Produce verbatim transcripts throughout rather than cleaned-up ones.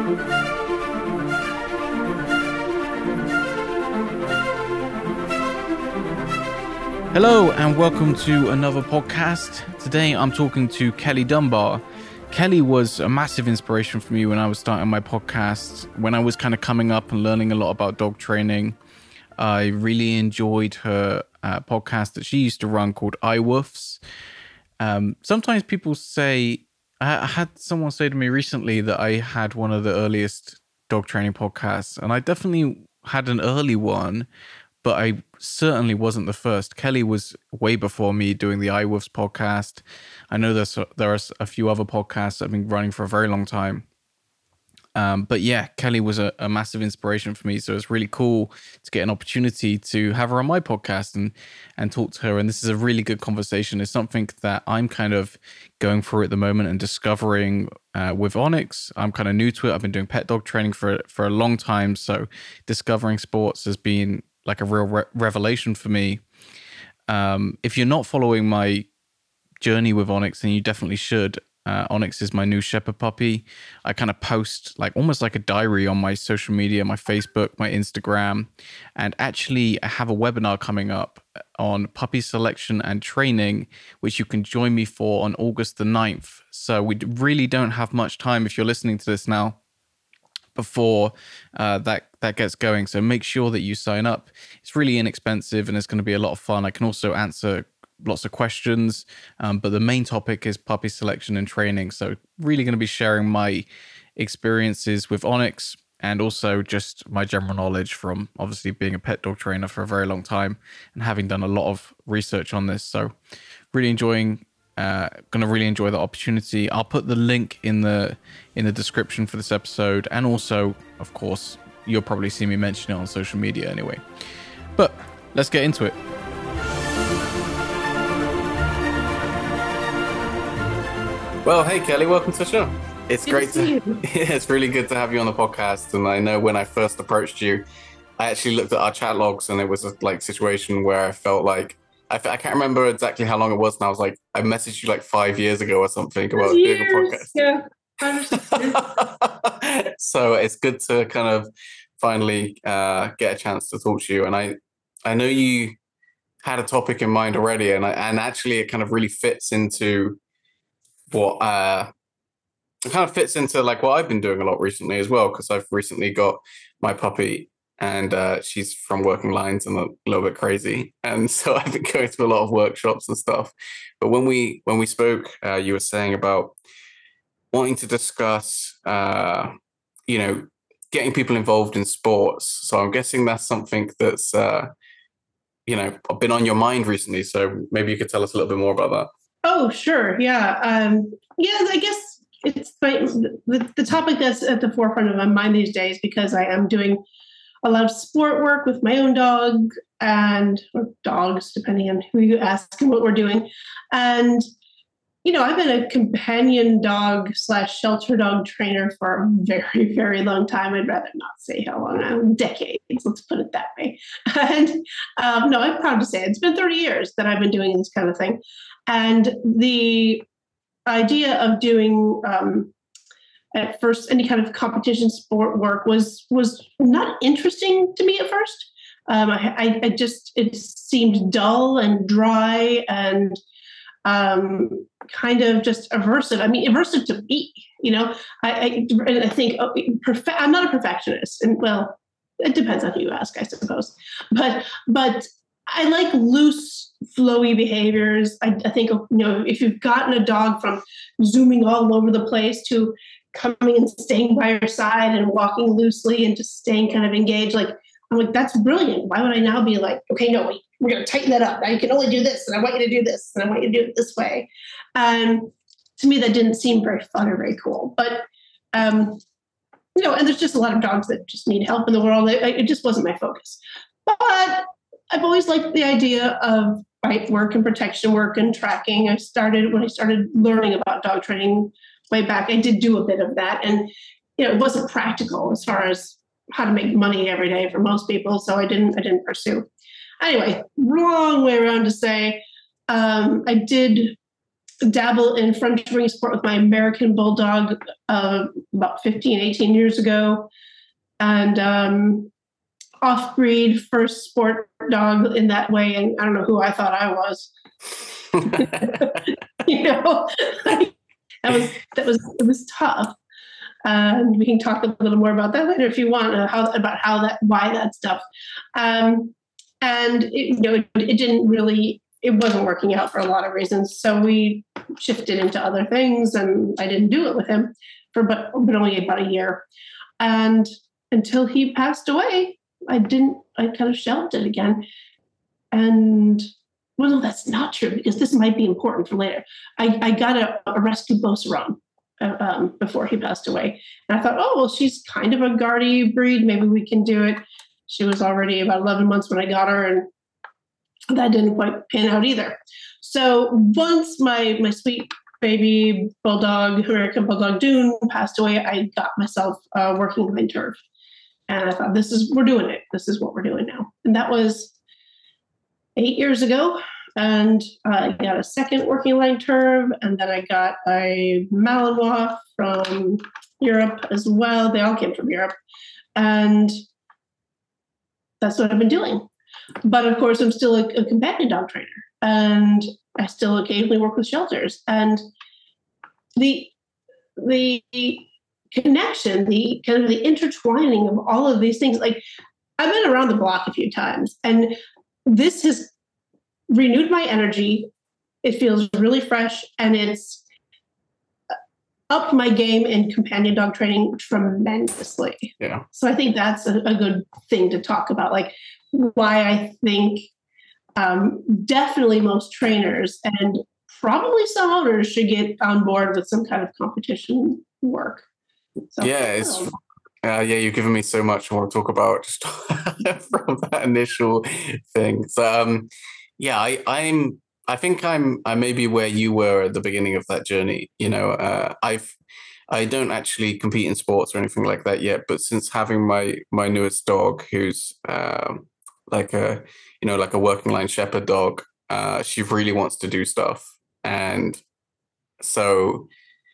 Hello and welcome to another podcast. Today I'm talking to Kelly Dunbar. Kelly was a massive inspiration for me when I was starting my podcast. When I was kind of coming up and learning a lot about dog training, I really enjoyed her uh, podcast that she used to run called iWoofs. Um, sometimes people say, I had someone say to me recently that I had one of the earliest dog training podcasts, and I definitely had an early one, but I certainly wasn't the first. Kelly was way before me doing the iWoofs podcast. I know there's there are a few other podcasts that have been running for a very long time. Um, but yeah, Kelly was a, a massive inspiration for me. So it's really cool to get an opportunity to have her on my podcast and and talk to her. And this is a really good conversation. It's something that I'm kind of going through at the moment and discovering uh, with Onyx. I'm kind of new to it. I've been doing pet dog training for for a long time. So discovering sports has been like a real re- revelation for me. Um, if you're not following my journey with Onyx, then you definitely should. Uh, Onyx is my new shepherd puppy. I kind of post like almost like a diary on my social media, my Facebook, my Instagram. And actually, I have a webinar coming up on puppy selection and training, which you can join me for on August the ninth. So we really don't have much time if you're listening to this now before uh, that that gets going. So make sure that you sign up. It's really inexpensive and it's going to be a lot of fun. I can also answer lots of questions, um, but the main topic is puppy selection and training. So really going to be sharing my experiences with Onyx and also just my general knowledge from obviously being a pet dog trainer for a very long time and having done a lot of research on this. So really enjoying Uh, gonna really enjoy the opportunity. I'll put the link in the in the description for this episode, and also, of course, you'll probably see me mention it on social media anyway. But let's get into it. Well, hey Kelly, welcome to the show. It's good great to, to yeah, it's really good to have you on the podcast. And I know when I first approached you, I actually looked at our chat logs, and it was a like situation where I felt like I, I can't remember exactly how long it was, and I was like, I messaged you like five years ago or something about years, doing a podcast. Yeah. So it's good to kind of finally uh, get a chance to talk to you. And I, I know you had a topic in mind already, and I, and actually it kind of really fits into what uh, it kind of fits into like what I've been doing a lot recently as well, because I've recently got my puppy. And uh, she's from Working Lines and a little bit crazy. And so I've been going to a lot of workshops and stuff. But when we when we spoke, uh, you were saying about wanting to discuss, uh, you know, getting people involved in sports. So I'm guessing that's something that's, uh, you know, been on your mind recently. So maybe you could tell us a little bit more about that. Oh, sure. Yeah. Um, yeah, I guess it's my, the, the topic that's at the forefront of my mind these days, because I am doing a lot of sport work with my own dog and or dogs, depending on who you ask and what we're doing. And, you know, I've been a companion dog slash shelter dog trainer for a very, very long time. I'd rather not say how long, now, decades, let's put it that way. And um, no, I'm proud to say it. It's been thirty years that I've been doing this kind of thing. And the idea of doing, um, at first, any kind of competition sport work was was not interesting to me at first. Um, I, I I just, it seemed dull and dry and um, kind of just aversive. I mean, aversive to me, you know. I I, I think oh, perfe- I'm not a perfectionist, and well, it depends on who you ask, I suppose. But but I like loose, flowy behaviors. I, I think, you know, if you've gotten a dog from zooming all over the place to coming and staying by your side and walking loosely and just staying kind of engaged, like, I'm like, that's brilliant. Why would I now be like, okay, no, wait, we're going to tighten that up. Now you can only do this, and I want you to do this, and I want you to do it this way. And to me, that didn't seem very fun or very cool. But, um, you know, and there's just a lot of dogs that just need help in the world. It, it just wasn't my focus. But I've always liked the idea of bite work and protection work and tracking. I started, when I started learning about dog training way back, I did do a bit of that. And, you know, it wasn't practical as far as how to make money every day for most people. So I didn't, I didn't pursue. Anyway, long way around to say, um, I did dabble in French ring sport with my American Bulldog uh, about fifteen, eighteen years ago. And um, off-breed first sport dog in that way. And I don't know who I thought I was. you know, that was, that was, it was tough. And we can talk a little more about that later if you want, uh, how, about how that, why that stuff. Um, and, it, you know, it, it didn't really, it wasn't working out for a lot of reasons. So we shifted into other things, and I didn't do it with him for but, but only about a year. And until he passed away, I didn't, I kind of shelved it again. And well, no, that's not true, because this might be important for later. I, I got a, a rescue Beauceron uh, um, before he passed away. And I thought, oh, well, she's kind of a guardy breed. Maybe we can do it. She was already about eleven months when I got her, and that didn't quite pan out either. So once my, my sweet baby bulldog, American Bulldog Dune, passed away, I got myself a working line turf. And I thought, this is, we're doing it. This is what we're doing now. And that was eight years ago. And I got a second working line turf. And then I got a Malinois from Europe as well. They all came from Europe. And that's what I've been doing. But of course, I'm still a, a companion dog trainer. And I still occasionally work with shelters. And the, the, connection, the kind of the intertwining of all of these things. Like, I've been around the block a few times, and this has renewed my energy. It feels really fresh, and it's upped my game in companion dog training tremendously. Yeah. So I think that's a, a good thing to talk about, like why I think um, definitely most trainers and probably some owners should get on board with some kind of competition work. So, yeah, it's uh, yeah. You've given me so much more to talk about just from that initial thing. So, um, yeah, I, I'm. I think I'm. I may be where you were at the beginning of that journey. You know, uh, I've. I don't actually compete in sports or anything like that yet. But since having my my newest dog, who's um, like a you know like a working line shepherd dog, uh, she really wants to do stuff, and so.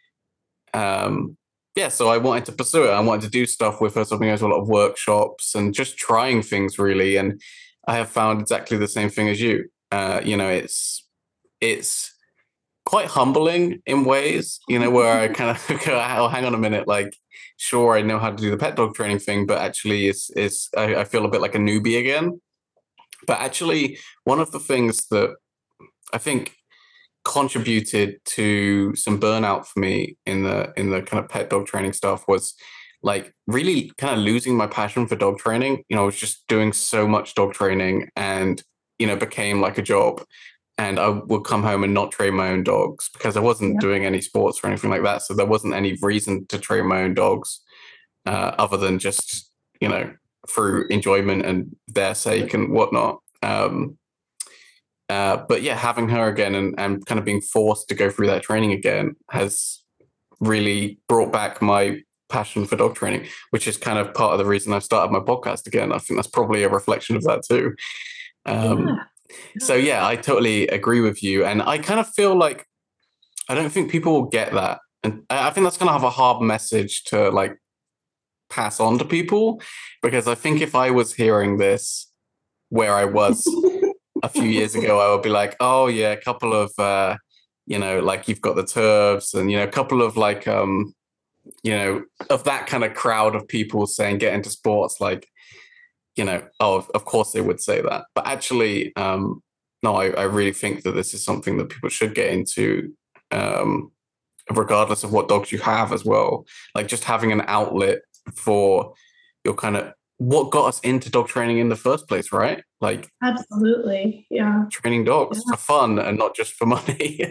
Um, Yeah, so I wanted to pursue it. I wanted to do stuff with her, so I've been going to a lot of workshops and just trying things really. And I have found exactly the same thing as you. Uh, you know, it's it's quite humbling in ways, you know, where I kind of go, oh, hang on a minute, like, sure, I know how to do the pet dog training thing, but actually it's, it's I, I feel a bit like a newbie again. But actually, one of the things that I think contributed to some burnout for me in the in the kind of pet dog training stuff was like really kind of losing my passion for dog training. You know, I was just doing so much dog training, and you know, became like a job. And I would come home and not train my own dogs because I wasn't yeah. doing any sports or anything like that. So there wasn't any reason to train my own dogs uh, other than just, you know, through enjoyment and their sake and whatnot. Um, Uh, but yeah, having her again and, and kind of being forced to go through that training again has really brought back my passion for dog training, which is kind of part of the reason I started my podcast again. I think that's probably a reflection of that too. Um, yeah. Yeah. So yeah, I totally agree with you. And I kind of feel like, I don't think people will get that. And I think that's going to have a hard message to like pass on to people, because I think if I was hearing this where I was a few years ago, I would be like, oh yeah, a couple of, uh, you know, like you've got the turfs and, you know, a couple of like, um, you know, of that kind of crowd of people saying get into sports, like, you know, oh, of course they would say that. But actually, um, no, I, I really think that this is something that people should get into, um, regardless of what dogs you have as well. Like just having an outlet for your kind of, what got us into dog training in the first place, right? Like, absolutely, yeah. Training dogs yeah. for fun and not just for money.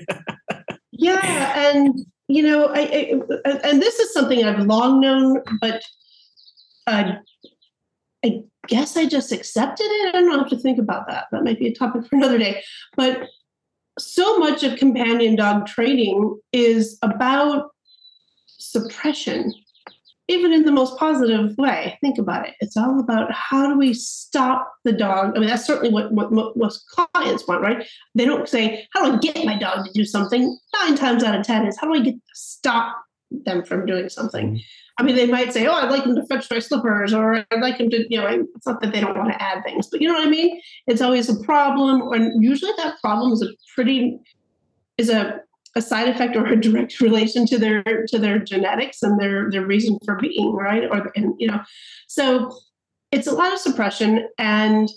yeah, and you know, I, I and this is something I've long known, but uh, I guess I just accepted it. I don't have to think about that. That might be a topic for another day. But so much of companion dog training is about suppression. even in the most positive way. Think about it. It's all about how do we stop the dog? I mean, that's certainly what, what, what most clients want, right? They don't say, how do I get my dog to do something? Nine times out of ten is, how do I get stop them from doing something? I mean, they might say, oh, I'd like them to fetch my slippers, or I'd like them to, you know, it's not that they don't want to add things, but you know what I mean? It's always a problem. And usually that problem is a pretty, is a, a side effect or a direct relation to their to their genetics and their their reason for being, right? Or and you know, so it's a lot of suppression, and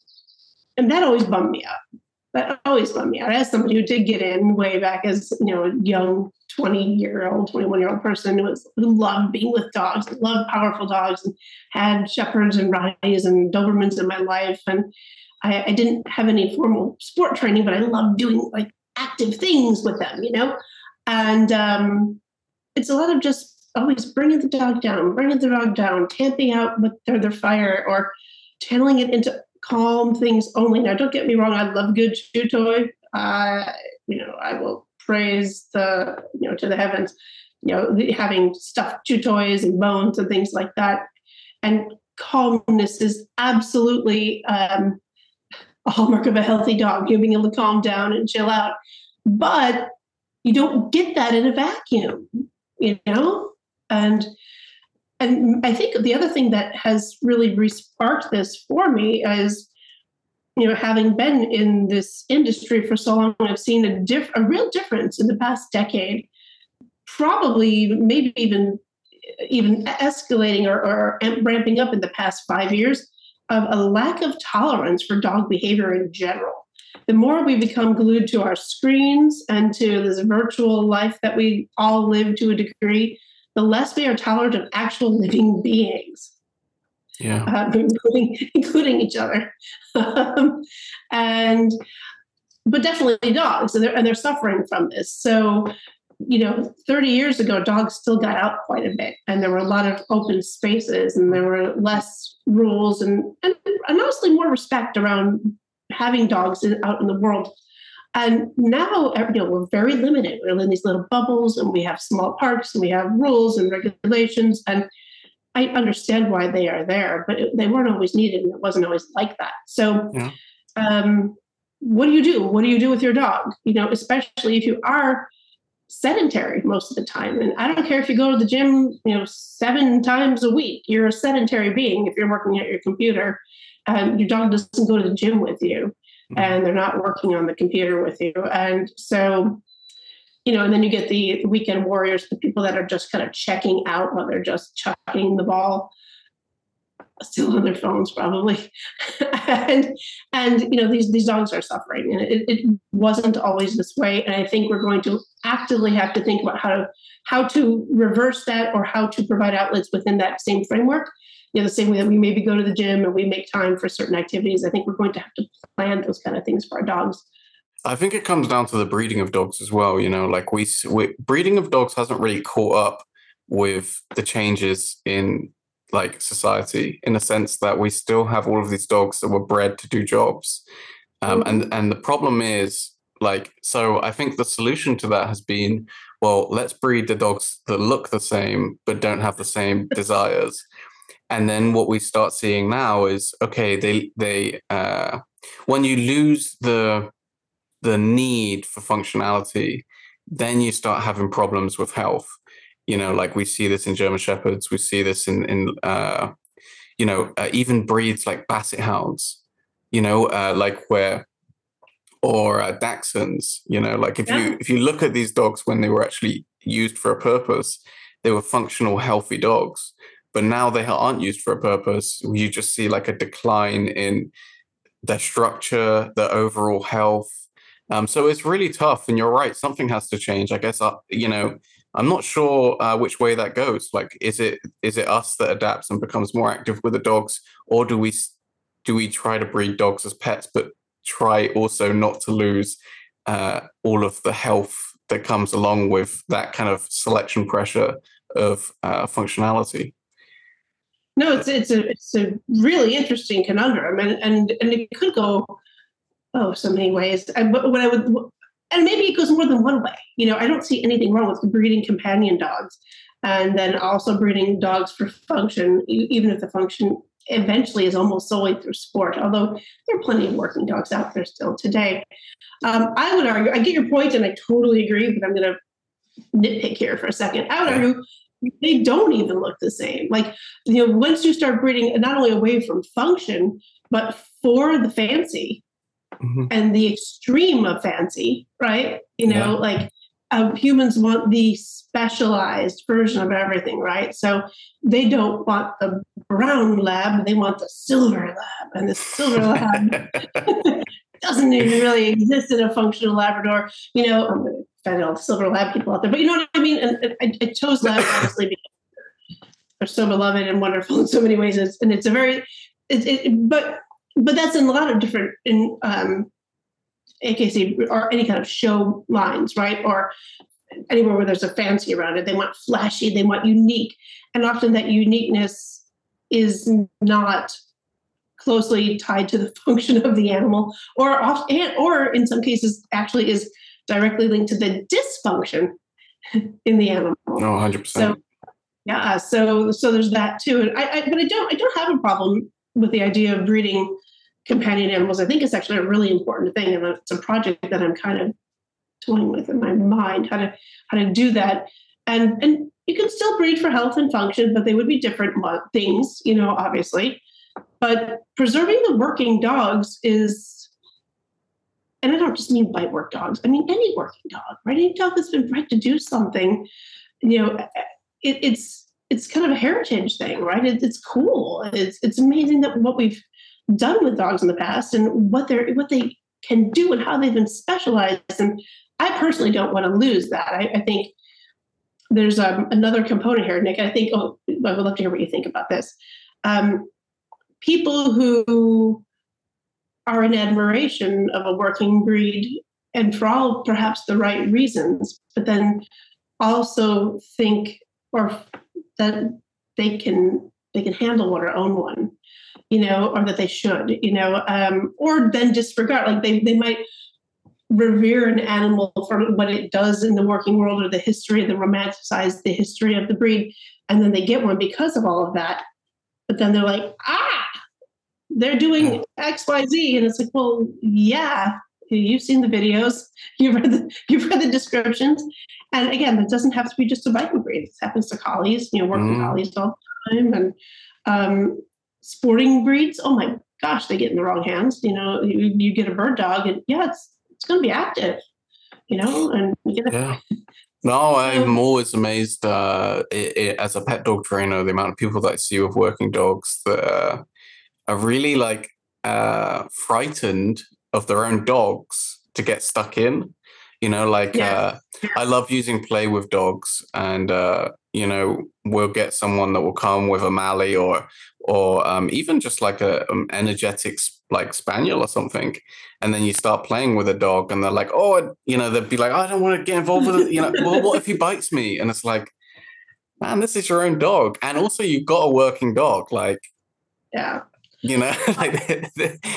and that always bummed me out. That always bummed me out. As somebody who did get in way back as you know a young twenty year old, twenty-one year old person who was who loved being with dogs, loved powerful dogs, and had shepherds and Rotties and Dobermans in my life, and I, I didn't have any formal sport training, but I loved doing like active things with them, you know, and um, it's a lot of just always bringing the dog down, bringing the dog down, tamping out with their, their fire, or channeling it into calm things only. Now, don't get me wrong, I love good chew toy. Uh, you know, I will praise the, you know, to the heavens, you know, the, having stuffed chew toys and bones and things like that. And calmness is absolutely um, a hallmark of a healthy dog, you being able to calm down and chill out. But you don't get that in a vacuum, you know? And and I think the other thing that has really re-sparked this for me is, you know, having been in this industry for so long, I've seen a diff- a real difference in the past decade, probably maybe even even escalating or, or ramping up in the past five years, of a lack of tolerance for dog behavior in general. The more we become glued to our screens and to this virtual life that we all live to a degree, the less we are tolerant of actual living beings, yeah, uh, including, including each other. um, and but definitely dogs, and they're, and they're suffering from this. So, you know, thirty years ago, dogs still got out quite a bit, and there were a lot of open spaces, and there were less rules, and and, and honestly more respect around having dogs in, out in the world. And now, you know, we're very limited. We're in these little bubbles, and we have small parks, and we have rules and regulations. And I understand why they are there, but it, they weren't always needed, and it wasn't always like that. So, yeah. um, what do you do? What do you do with your dog? You know, especially if you are sedentary most of the time. And I don't care if you go to the gym, you know, seven times a week, you're a sedentary being if you're working at your computer, and your dog doesn't go to the gym with you, mm-hmm. and they're not working on the computer with you. And so, you know, and then you get the weekend warriors, the people that are just kind of checking out while they're just chucking the ball, still on their phones probably. and, and, you know, these, these dogs are suffering, and it, it wasn't always this way. And I think we're going to actively have to think about how to, how to reverse that, or how to provide outlets within that same framework. You know, the same way that we maybe go to the gym and we make time for certain activities. I think we're going to have to plan those kind of things for our dogs. I think it comes down to the breeding of dogs as well. You know, like we, we breeding of dogs hasn't really caught up with the changes in like society, in a sense that we still have all of these dogs that were bred to do jobs. Um, mm-hmm. and, and the problem is like, so I think the solution to that has been, well, let's breed the dogs that look the same, but don't have the same desires. And then what we start seeing now is, okay, they, they, uh, when you lose the, the need for functionality, then you start having problems with health. You know, like we see this in German Shepherds, we see this in, in uh, you know, uh, even breeds like Basset Hounds, you know, uh, like where, or uh, Dachshunds, you know, like if yeah. you if you look at these dogs when they were actually used for a purpose, they were functional, healthy dogs. But now they aren't used for a purpose. You just see like a decline in their structure, their overall health. Um, so it's really tough. And you're right, something has to change. I guess, uh, you know, I'm not sure uh, which way that goes. Like, is it is it us that adapts and becomes more active with the dogs, or do we do we try to breed dogs as pets, but try also not to lose uh, all of the health that comes along with that kind of selection pressure of uh, functionality? No, it's it's a it's a really interesting conundrum, and and and it could go oh so many ways. And what I would. And maybe it goes more than one way. You know, I don't see anything wrong with breeding companion dogs. and then also breeding dogs for function, e- even if the function eventually is almost solely through sport, although there are plenty of working dogs out there still today. Um, I would argue, I get your point and I totally agree, but I'm going to nitpick here for a second. I would argue they don't even look the same. Like, you know, once you start breeding not only away from function, but for the fancy mm-hmm. and the extreme of fancy, right? You know, yeah. like uh, humans want the specialized version of everything, right? So they don't want the brown lab, they want the silver lab. And the silver lab doesn't even really exist in a functional Labrador. You know, I'm going to offend all the silver lab people out there, but you know what I mean? And, and I, I chose labs, honestly, because they're so beloved and wonderful in so many ways. It's, and it's a very, it, it, but but that's in a lot of different, in um, A K C or any kind of show lines, right? Or anywhere where there's a fancy around it. They want flashy, they want unique. And often that uniqueness is not closely tied to the function of the animal, or off, and, or in some cases actually is directly linked to the dysfunction in the animal. No, one hundred percent. So, yeah, so so there's that too. And I, I but I don't I don't have a problem with the idea of breeding companion animals. I think it's actually a really important thing, and it's a project that I'm kind of toying with in my mind how to how to do that. And and you can still breed for health and function, but they would be different things, you know, obviously. But preserving the working dogs is, and I don't just mean bite work dogs, I mean any working dog, right? Any dog that's been bred to do something, you know, it, it's it's kind of a heritage thing, right? It, it's cool. It's it's amazing that what we've done with dogs in the past and what they're what they can do and how they've been specialized. And I personally don't want to lose that. I, I think there's um, another component here, Nick. I think oh, I would love to hear what you think about this. Um, people who are in admiration of a working breed, and for all perhaps the right reasons, but then also think or that they can they can handle one or own one, you know, or that they should, you know, um, or then disregard, like they they might revere an animal for what it does in the working world or the history, the romanticize the history of the breed, and then they get one because of all of that. But then they're like, ah, they're doing X, Y, Z. And it's like, well, yeah, you've seen the videos, you've read the, you've read the descriptions. And again, it doesn't have to be just a biting breed. It happens to collies, you know, working mm. collies all the time. And um, sporting breeds, oh my gosh, they get in the wrong hands. You know, you, you get a bird dog and yeah, it's it's going to be active, you know, and you get a, yeah. No, I'm always amazed uh, it, it, as a pet dog trainer, the amount of people that I see with working dogs that uh, are really like uh, frightened of their own dogs to get stuck in. You know, like yeah. uh, I love using play with dogs, and uh, you know, we'll get someone that will come with a Mally or or um, even just like a um, energetic like spaniel or something, and then you start playing with a dog, and they're like, oh, you know, they'd be like, I don't want to get involved with it. You know, well, what if he bites me? And it's like, man, this is your own dog, and also you've got a working dog, like, yeah, you know, like.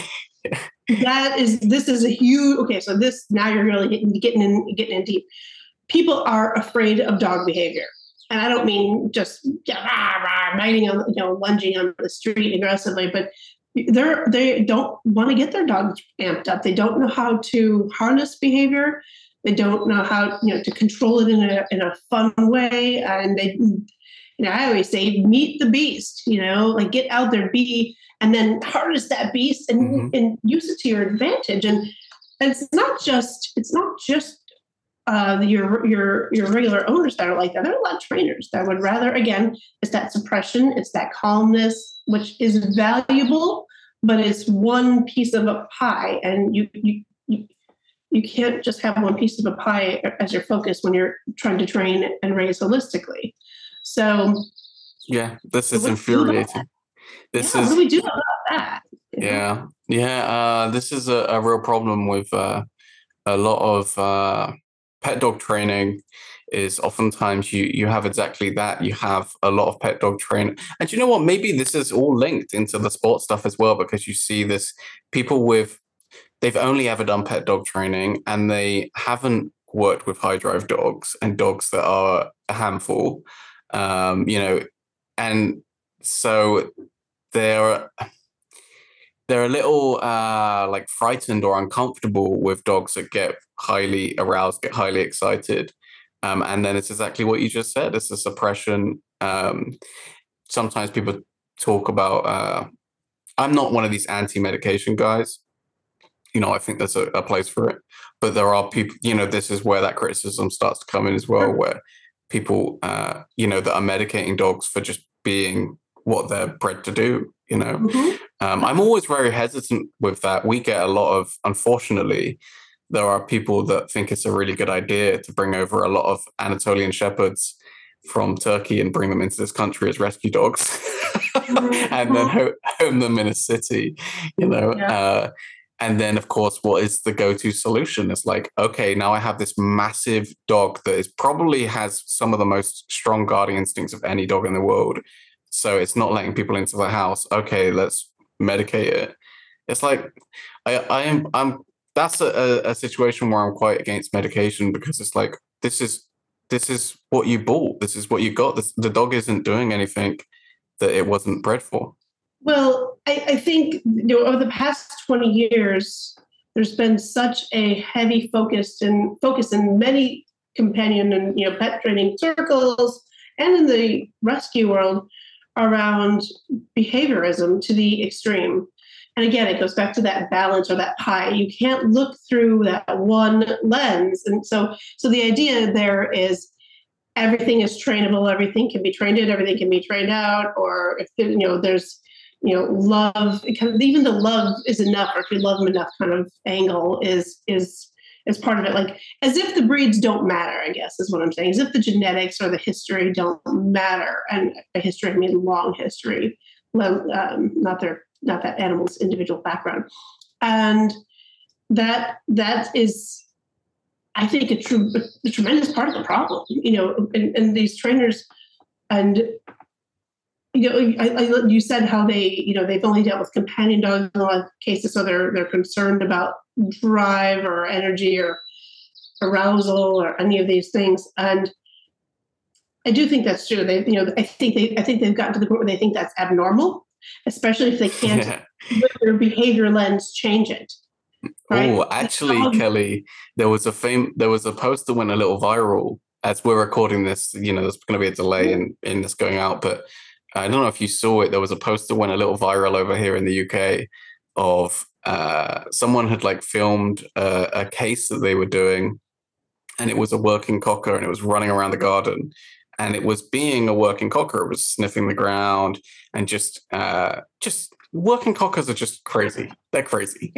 That is, this is a huge, okay, so this, now you're really getting, getting in, getting in deep. People are afraid of dog behavior. And I don't mean just yeah, rah, rah, biting on, you know, lunging on the street aggressively, but they're, they don't want to get their dogs amped up. They don't know how to harness behavior. They don't know how, you know, to control it in a, in a fun way. And they, you know, I always say, meet the beast, you know, like get out there, be, and then harness that beast and, mm-hmm. and use it to your advantage. And, and it's not just, it's not just uh, your, your, your regular owners that are like that. There are a lot of trainers that would rather, again, it's that suppression, it's that calmness, which is valuable, but it's one piece of a pie. And you, you, you, you can't just have one piece of a pie as your focus when you're trying to train and raise holistically. So yeah, this is infuriating. This yeah, is what do we do about that? Yeah, yeah. Uh, this is a, a real problem with uh, a lot of uh, pet dog training. Is oftentimes you you have exactly that. You have a lot of pet dog training, and you know what? Maybe this is all linked into the sport stuff as well, because you see this people with they've only ever done pet dog training and they haven't worked with high drive dogs and dogs that are a handful. Um, you know, and so they're they're a little uh, like frightened or uncomfortable with dogs that get highly aroused, get highly excited. Um, and then it's exactly what you just said. It's a suppression. Um, sometimes people talk about, uh, I'm not one of these anti-medication guys. You know, I think there's a, a place for it. But there are people, you know, this is where that criticism starts to come in as well, where people, uh, you know, that are medicating dogs for just being what they're bred to do, you know. Mm-hmm. Um, I'm always very hesitant with that. We get a lot of, unfortunately, there are people that think it's a really good idea to bring over a lot of Anatolian Shepherds from Turkey and bring them into this country as rescue dogs mm-hmm. and then ho- home them in a city, you know. Yeah. Uh, and then, of course, what is the go-to solution? It's like, okay, now I have this massive dog that is probably has some of the most strong guarding instincts of any dog in the world. So it's not letting people into the house. Okay, let's medicate it. It's like, I, I am, I'm, that's a, a situation where I'm quite against medication, because it's like, this is, this is what you bought. This is what you got. This, the dog isn't doing anything that it wasn't bred for. Well, I, I think, you know, over the past twenty years, there's been such a heavy focus and focus in many companion and, you know, pet training circles and in the rescue world around behaviorism to the extreme. And again, it goes back to that balance or that pie. You can't look through that one lens. And so, so the idea there is everything is trainable, everything can be trained in, everything can be trained out, or if you know, there's, you know, love, kind of, even the love is enough, or if you love them enough kind of angle is, is, is part of it. Like, as if the breeds don't matter, I guess is what I'm saying. As if the genetics or the history don't matter. And by history, I mean long history, um, not their, not that animal's individual background. And that, that is, I think, a true, a tremendous part of the problem, you know, and, and these trainers, and, you know, I, I, you said how they, you know, they've only dealt with companion dogs in a lot of cases, so they're they're concerned about drive or energy or arousal or any of these things. And I do think that's true. They, you know, I think they, I think they've gotten to the point where they think that's abnormal, especially if they can't, yeah. with their behavior lens, change it. Right? Oh, actually, um, Kelly, there was a fame, there was a post that went a little viral as we're recording this. You know, there's going to be a delay in in this going out, but I don't know if you saw it. There was a post that went a little viral over here in the U K of uh, someone had like filmed a, a case that they were doing, and it was a working cocker, and it was running around the garden, and it was being a working cocker. It was sniffing the ground and just, uh, just working cockers are just crazy. They're crazy.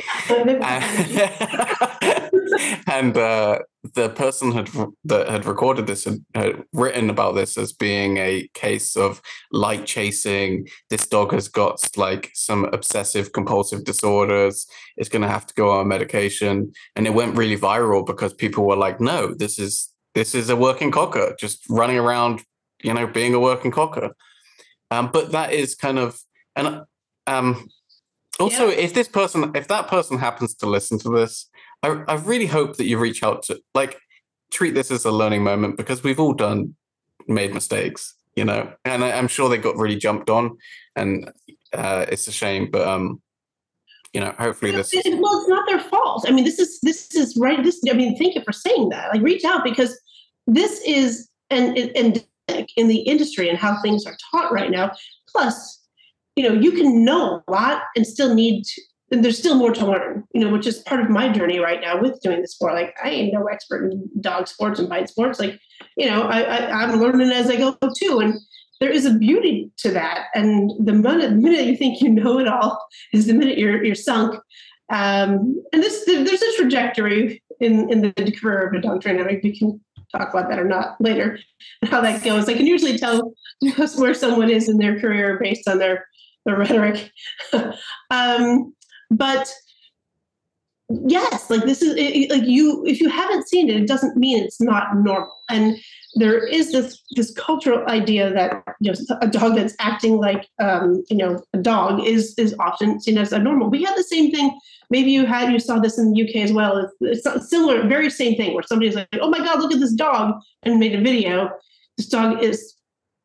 And uh, the person had that had recorded this had, had written about this as being a case of light chasing. This dog has got like some obsessive compulsive disorders. It's going to have to go on medication. And it went really viral because people were like, no, this is this is a working cocker just running around, you know, being a working cocker. Um, but that is kind of, and um, also yeah. if this person, if that person happens to listen to this, I, I really hope that you reach out to, like, treat this as a learning moment, because we've all done, made mistakes, you know, and I, I'm sure they got really jumped on, and uh, it's a shame, but, um, you know, hopefully this. It, well, it's not their fault. I mean, this is, this is right. This, I mean, thank you for saying that. Like, reach out, because this is an endemic in the industry and how things are taught right now. Plus, you know, you can know a lot and still need to, and there's still more to learn, you know, which is part of my journey right now with doing the sport. Like, I ain't no expert in dog sports and bite sports. Like, you know, I, I, I'm learning as I go too. And there is a beauty to that. And the minute, the minute you think you know it all is the minute you're you're sunk. Um, and this there's a trajectory in, in the career of a dog trainer. We can talk about that or not later, and how that goes. I can usually tell where someone is in their career based on their, their rhetoric. um, But yes, like this is it, like you, if you haven't seen it, it doesn't mean it's not normal. And there is this, this cultural idea that, you know, a dog that's acting like, um, you know, a dog is, is often seen as abnormal. We had the same thing. Maybe you had, you saw this in the U K as well. It's, it's similar, very same thing where somebody's like, oh my God, look at this dog, and made a video. This dog is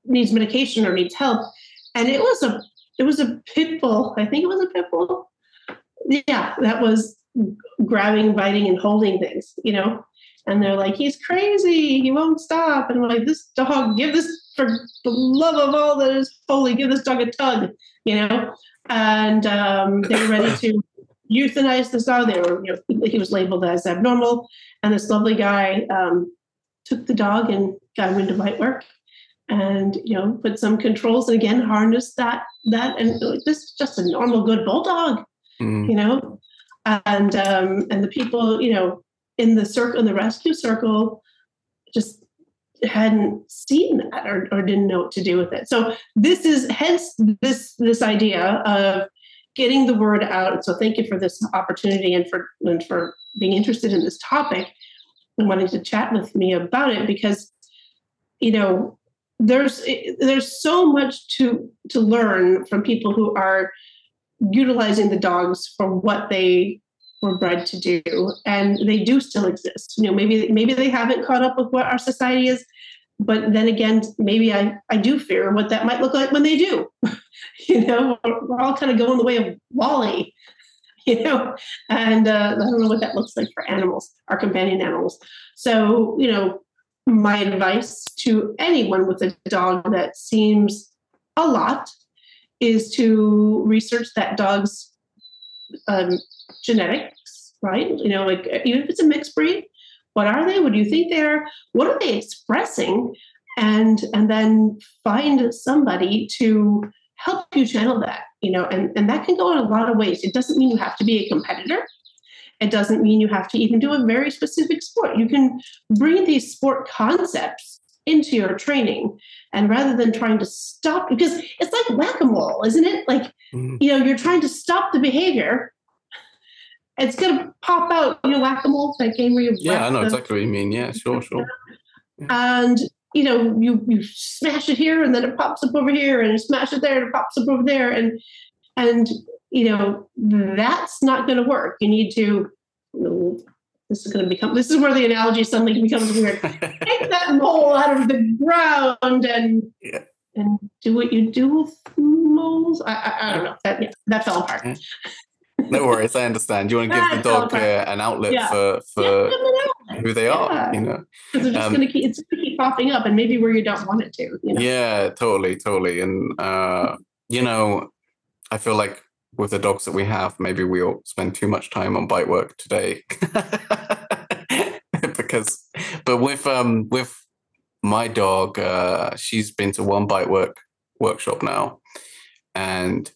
needs medication or needs help. And it was a it was a pit bull. I think it was a pit bull. Yeah, that was grabbing, biting, and holding things, you know. And they're like, he's crazy. He won't stop. And I'm like, this dog, give this, for the love of all that is holy, give this dog a tug, you know. And um, they were ready to euthanize this dog. They were, you know, he was labeled as abnormal. And this lovely guy um, took the dog and got him into bite work, and you know, put some controls and again harnessed that that and like, this is just a normal good bulldog, mm. you know. And um, and the people, you know, in the circle, in the rescue circle, just hadn't seen that or, or didn't know what to do with it. So this is hence this this idea of getting the word out. So thank you for this opportunity and for and for being interested in this topic and wanting to chat with me about it, because you know there's there's so much to to learn from people who are utilizing the dogs for what they were bred to do, and they do still exist. You know, maybe maybe they haven't caught up with what our society is, but then again, maybe I, I do fear what that might look like when they do. You know, we're all kind of going the way of Wall-E, you know, and uh, I don't know what that looks like for animals, our companion animals. So, you know, my advice to anyone with a dog that seems a lot is to research that dog's um, genetics, right? You know, like even if it's a mixed breed, what are they? What do you think they are? What are they expressing? And and then find somebody to help you channel that, you know, and, and that can go in a lot of ways. It doesn't mean you have to be a competitor. It doesn't mean you have to even do a very specific sport. You can bring these sport concepts into your training, and rather than trying to stop, because it's like whack-a-mole, isn't it? Like, mm. you know, you're trying to stop the behavior. It's going to pop out, you know, whack-a-mole, that game where you yeah, I know the, exactly what you mean. Yeah, sure, sure. Yeah. And, you know, you you smash it here and then it pops up over here, and you smash it there and it pops up over there. And, and you know, that's not going to work. You need to, you know, this is going to become, this is where the analogy suddenly becomes weird. Take that mole out of the ground and yeah. and do what you do with moles. I, I, I don't know. That, yeah, that fell apart. Yeah. No worries, I understand. You want to give the dog uh, an outlet yeah. for, for yeah, outlet. who they yeah. are, you know. Because they're just um, going to keep, it's going to keep popping up, and maybe where you don't want it to. You know? Yeah, totally, totally. And, uh, you know, I feel like with the dogs that we have, maybe we'll spend too much time on bite work today. because, but with um with my dog, uh, she's been to one bite work workshop now, and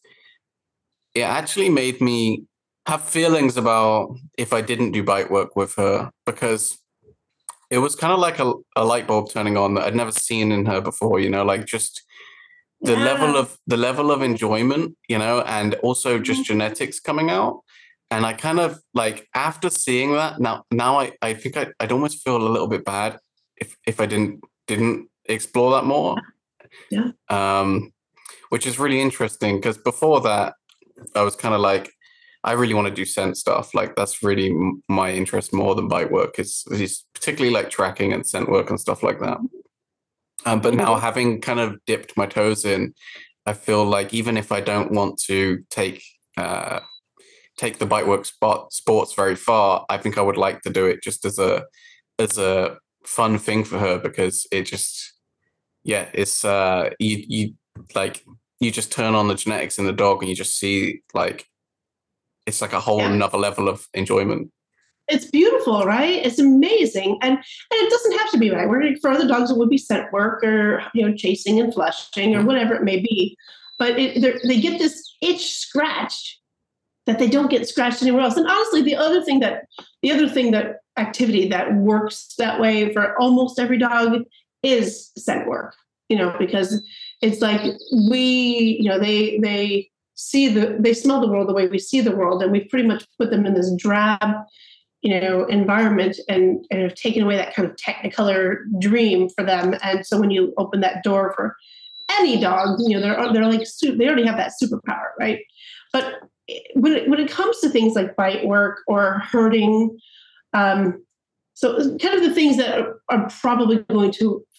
it actually made me have feelings about if I didn't do bite work with her, because it was kind of like a, a light bulb turning on that I'd never seen in her before, you know, like just the yeah. level of the level of enjoyment, you know, and also just mm-hmm. genetics coming out. And I kind of like, after seeing that, now now I, I think I, I'd almost feel a little bit bad if, if I didn't didn't explore that more. Yeah. Um, which is really interesting, because before that, I was kind of like, I really want to do scent stuff. Like that's really m- my interest more than bite work. Is is particularly like tracking and scent work and stuff like that. Um, but now having kind of dipped my toes in, I feel like even if I don't want to take uh, take the bite work spot sports very far, I think I would like to do it just as a as a fun thing for her, because it just yeah, it's uh, you you like. You just turn on the genetics in the dog and you just see like, it's like a whole yeah. another level of enjoyment. It's beautiful, right? It's amazing. And and it doesn't have to be right. We're, for other dogs, it would be scent work or, you know, chasing and flushing or whatever it may be. But it, they get this itch scratched that they don't get scratched anywhere else. And honestly, the other thing that, the other thing that activity that works that way for almost every dog is scent work, you know, because it's like we, you know, they they see the, they smell the world the way we see the world, and we've pretty much put them in this drab, you know, environment, and, and have taken away that kind of technicolor dream for them. And so when you open that door for any dog, you know, they're they're like they already have that superpower, right? But when it, when it comes to things like bite work or herding, um, so kind of the things that are, are probably going to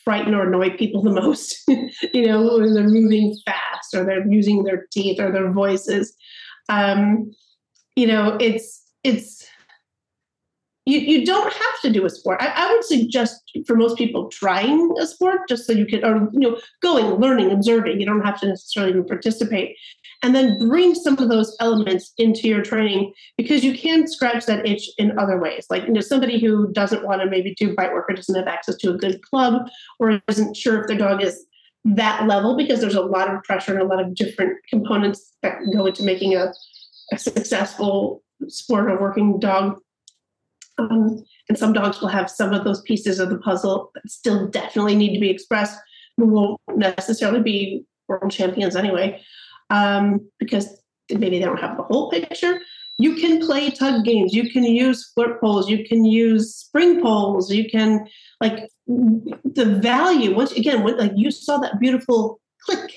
frighten or annoy people the most, you know, when they're moving fast or they're using their teeth or their voices. Um, you know, it's, it's, you, you don't have to do a sport. I, I would suggest for most people trying a sport just so you can, or, you know, going, learning, observing. You don't have to necessarily even participate. And then bring some of those elements into your training, because you can scratch that itch in other ways. Like, you know, somebody who doesn't want to maybe do bite work or doesn't have access to a good club or isn't sure if their dog is that level, because there's a lot of pressure and a lot of different components that go into making a, a successful sport or working dog. Um, and some dogs will have some of those pieces of the puzzle that still definitely need to be expressed, who won't necessarily be world champions anyway. Um, because maybe they don't have the whole picture. You can play tug games. You can use flirt poles. You can use spring poles. You can, like, the value, once again, when, like, you saw that beautiful click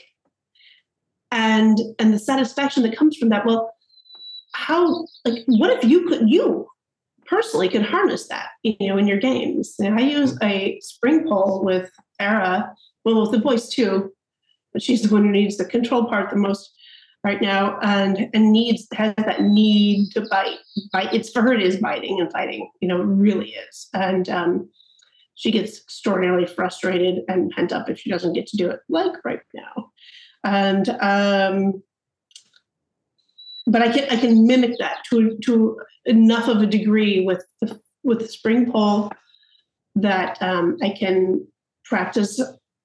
and and the satisfaction that comes from that. Well, how, like, what if you could, you personally could harness that, you know, in your games? And I use a spring pole with Era, well, with the boys too, but she's the one who needs the control part the most right now, and and needs has that need to bite. Bite. It's for her. It is biting and fighting. You know, it really is. And um, she gets extraordinarily frustrated and pent up if she doesn't get to do it, like right now. And um, but I can I can mimic that to to enough of a degree with the, with the spring pole that um, I can practice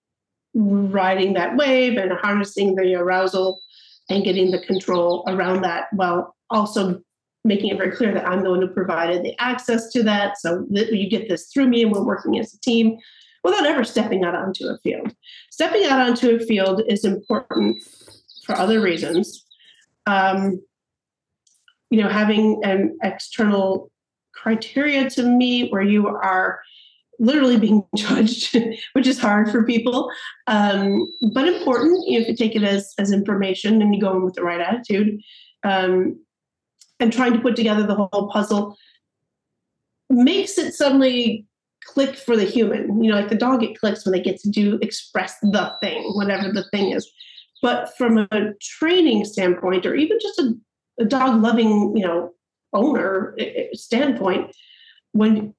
riding that wave and harnessing the arousal and getting the control around that, while also making it very clear that I'm the one who provided the access to that, so that you get this through me and we're working as a team, without ever stepping out onto a field. Stepping out onto a field is important for other reasons. Um, you know, having an external criteria to meet where you are literally being judged, which is hard for people, um, but important, you know, if you take it as, as information and you go in with the right attitude, um, and trying to put together the whole puzzle makes it suddenly click for the human. You know, like the dog, it clicks when they get to do, express the thing, whatever the thing is. But from a training standpoint, or even just a, a dog loving, you know, owner standpoint, when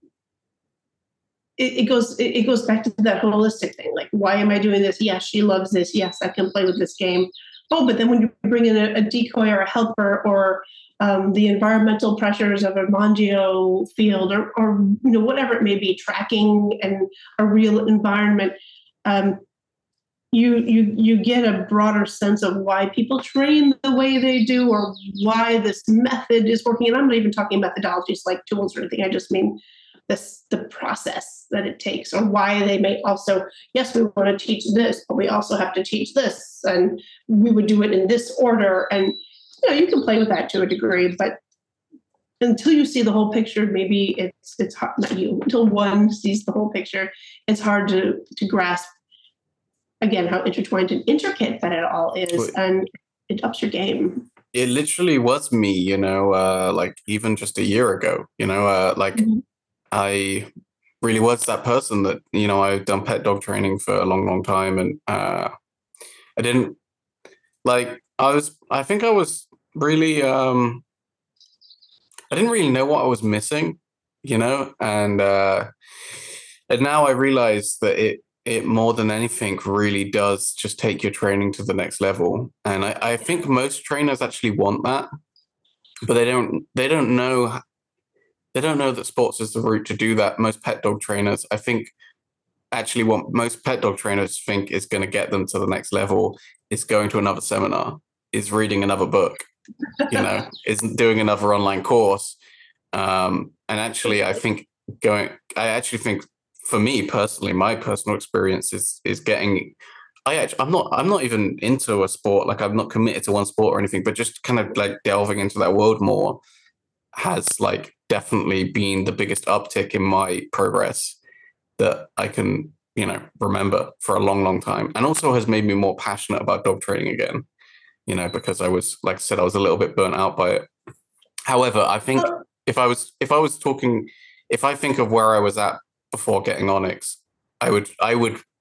It, it goes it goes back to that holistic thing. Like, why am I doing this? Yes, she loves this. Yes, I can play with this game. Oh, but then when you bring in a, a decoy or a helper, or um, the environmental pressures of a Mangio field, or, or you know, whatever it may be, tracking and a real environment, um, you you you get a broader sense of why people train the way they do, or why this method is working. And I'm not even talking methodologies like tools or anything. I just mean this, the process that it takes, or why they may also, yes, we want to teach this, but we also have to teach this, and we would do it in this order. And, you know, you can play with that to a degree, but until you see the whole picture, maybe it's, it's hard, not you, until one sees the whole picture, it's hard to, to grasp, again, how intertwined and intricate that it all is. And it ups your game. It literally was me, you know, uh, like even just a year ago, you know, uh, like, mm-hmm. I really was that person that, you know, I've done pet dog training for a long, long time. And uh, I didn't like, I was, I think I was really, um, I didn't really know what I was missing, you know, and, uh, and now I realize that it, it more than anything really does just take your training to the next level. And I, I think most trainers actually want that, but they don't, they don't know They don't know that sports is the route to do that. Most pet dog trainers, I think, actually what most pet dog trainers think is going to get them to the next level is going to another seminar, is reading another book, you know, is doing another online course. Um, and actually, I think going, I actually think for me personally, my personal experience is is getting, I actually, I'm not, I'm not even into a sport, like I'm not committed to one sport or anything, but just kind of like delving into that world more has like definitely been the biggest uptick in my progress that I can, you know, remember for a long, long time. And also has made me more passionate about dog training again, you know, because I was, like I said, I was a little bit burnt out by it. However, I think if I was, if I was talking, if I think of where I was at before getting Onyx, I would, I would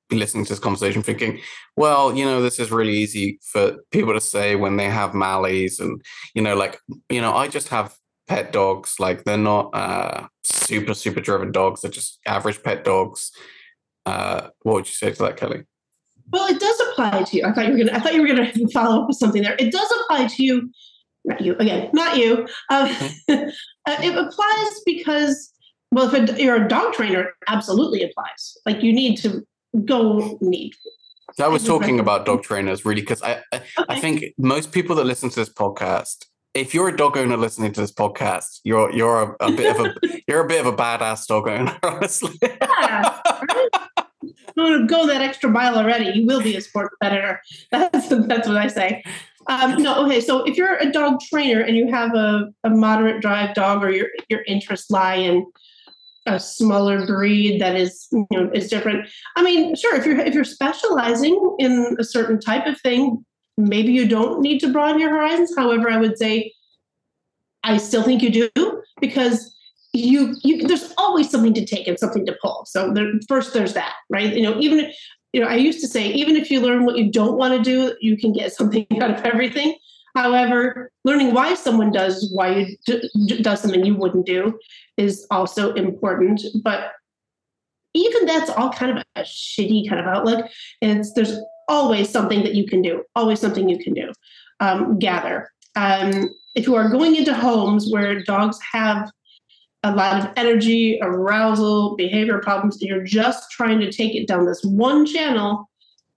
be listening to this conversation thinking, well, you know, this is really easy for people to say when they have Mallies and, you know, like, you know, I just have pet dogs. Like they're not uh, super, super driven dogs. They're just average pet dogs. Uh, what would you say to that, Kelly? Well, it does apply to you. I thought you were gonna. I thought you were gonna follow up with something there. It does apply to you. Not you again. Not you. Um, it applies because, well, if a, you're a dog trainer, it absolutely applies. Like you need to go need. I was talking about dog trainers really because I, I, okay. I think most people that listen to this podcast, if you're a dog owner listening to this podcast, you're you're a, a bit of a you're a bit of a badass dog owner, honestly. Yeah. I'm going to go that extra mile already. You will be a sports editor. That's that's what I say. Um, no, okay. So if you're a dog trainer and you have a, a moderate drive dog, or your your interests lie in a smaller breed that is, you know, is different. I mean, sure, if you're if you're specializing in a certain type of thing, maybe you don't need to broaden your horizons. However, I would say I still think you do, because you you there's always something to take and something to pull. So there, first there's that, right? You know, even you know, I used to say, even if you learn what you don't want to do, you can get something out of everything. However, learning why someone does why you d- does something you wouldn't do is also important. But even that's all kind of a shitty kind of outlook. It's there's always something that you can do. Always something you can do. Um, gather. Um, if you are going into homes where dogs have a lot of energy, arousal, behavior problems, and you're just trying to take it down this one channel,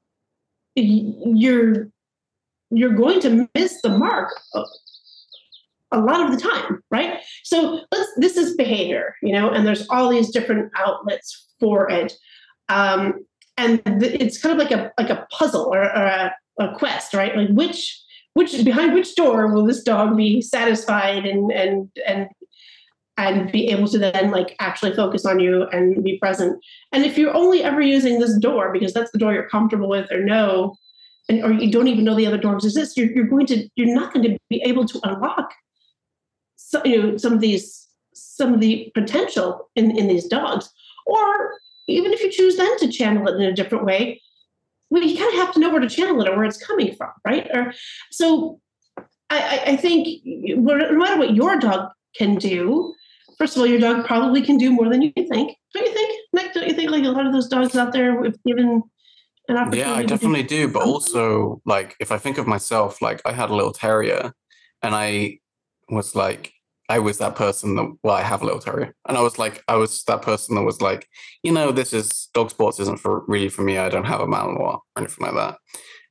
you're you're going to miss the mark a lot of the time, right? So let's, this is behavior, you know, and there's all these different outlets for it. Um, and th- it's kind of like a like a puzzle or, or a, a quest, right? Like which which behind which door will this dog be satisfied and and and and be able to then like actually focus on you and be present. And if you're only ever using this door because that's the door you're comfortable with or know, and or you don't even know the other doors exist, you're, you're going to you're not going to be able to unlock so, you know, some of these some of the potential in, in these dogs. Or even if you choose then to channel it in a different way, well, you kind of have to know where to channel it or where it's coming from, right? Or so I, I think no matter what your dog can do, first of all, your dog probably can do more than you think. Don't you think, Nick? Don't you think like a lot of those dogs out there, if given an opportunity? Yeah, I definitely do. But also, like, if I think of myself, like, I had a little terrier, and I was like, I was that person that, well, I have a little terrier, and I was like, I was that person that was like, you know, this is dog sports isn't for really for me. I don't have a Malinois or anything like that.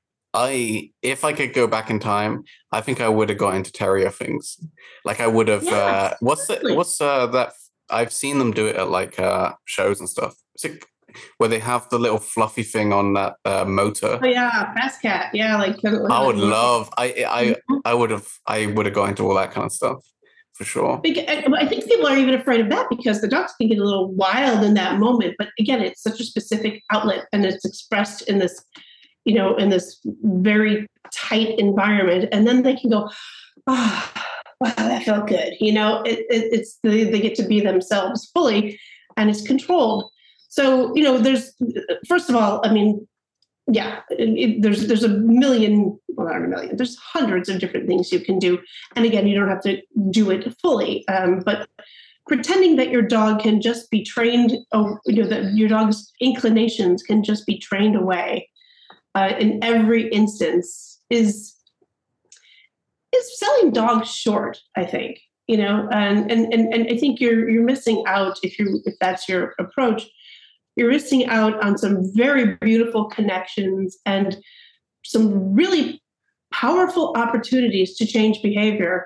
I, if I could go back in time, I think I would have got into terrier things. Like I would have. Yes, uh, what's the, what's uh, that? I've seen them do it at like uh, shows and stuff. Is it where they have the little fluffy thing on that uh, motor? Oh yeah, fast cat. Yeah, like I would love. I I mm-hmm. I would have. I would have got into all that kind of stuff for sure. I think people are even afraid of that because the dogs can get a little wild in that moment. But again, it's such a specific outlet, and it's expressed in this, you know, in this very tight environment. And then they can go, oh, wow, that felt good. You know, it, it, it's they, they get to be themselves fully, and it's controlled. So, you know, there's, first of all, I mean, yeah, it, it, there's there's a million, well, not a million, there's hundreds of different things you can do. And again, you don't have to do it fully, um, but pretending that your dog can just be trained, oh, you know, that your dog's inclinations can just be trained away uh, in every instance is is selling dogs short, I think, you know, and and and, and I think you're you're missing out if you if that's your approach. You're missing out on some very beautiful connections and some really powerful opportunities to change behavior,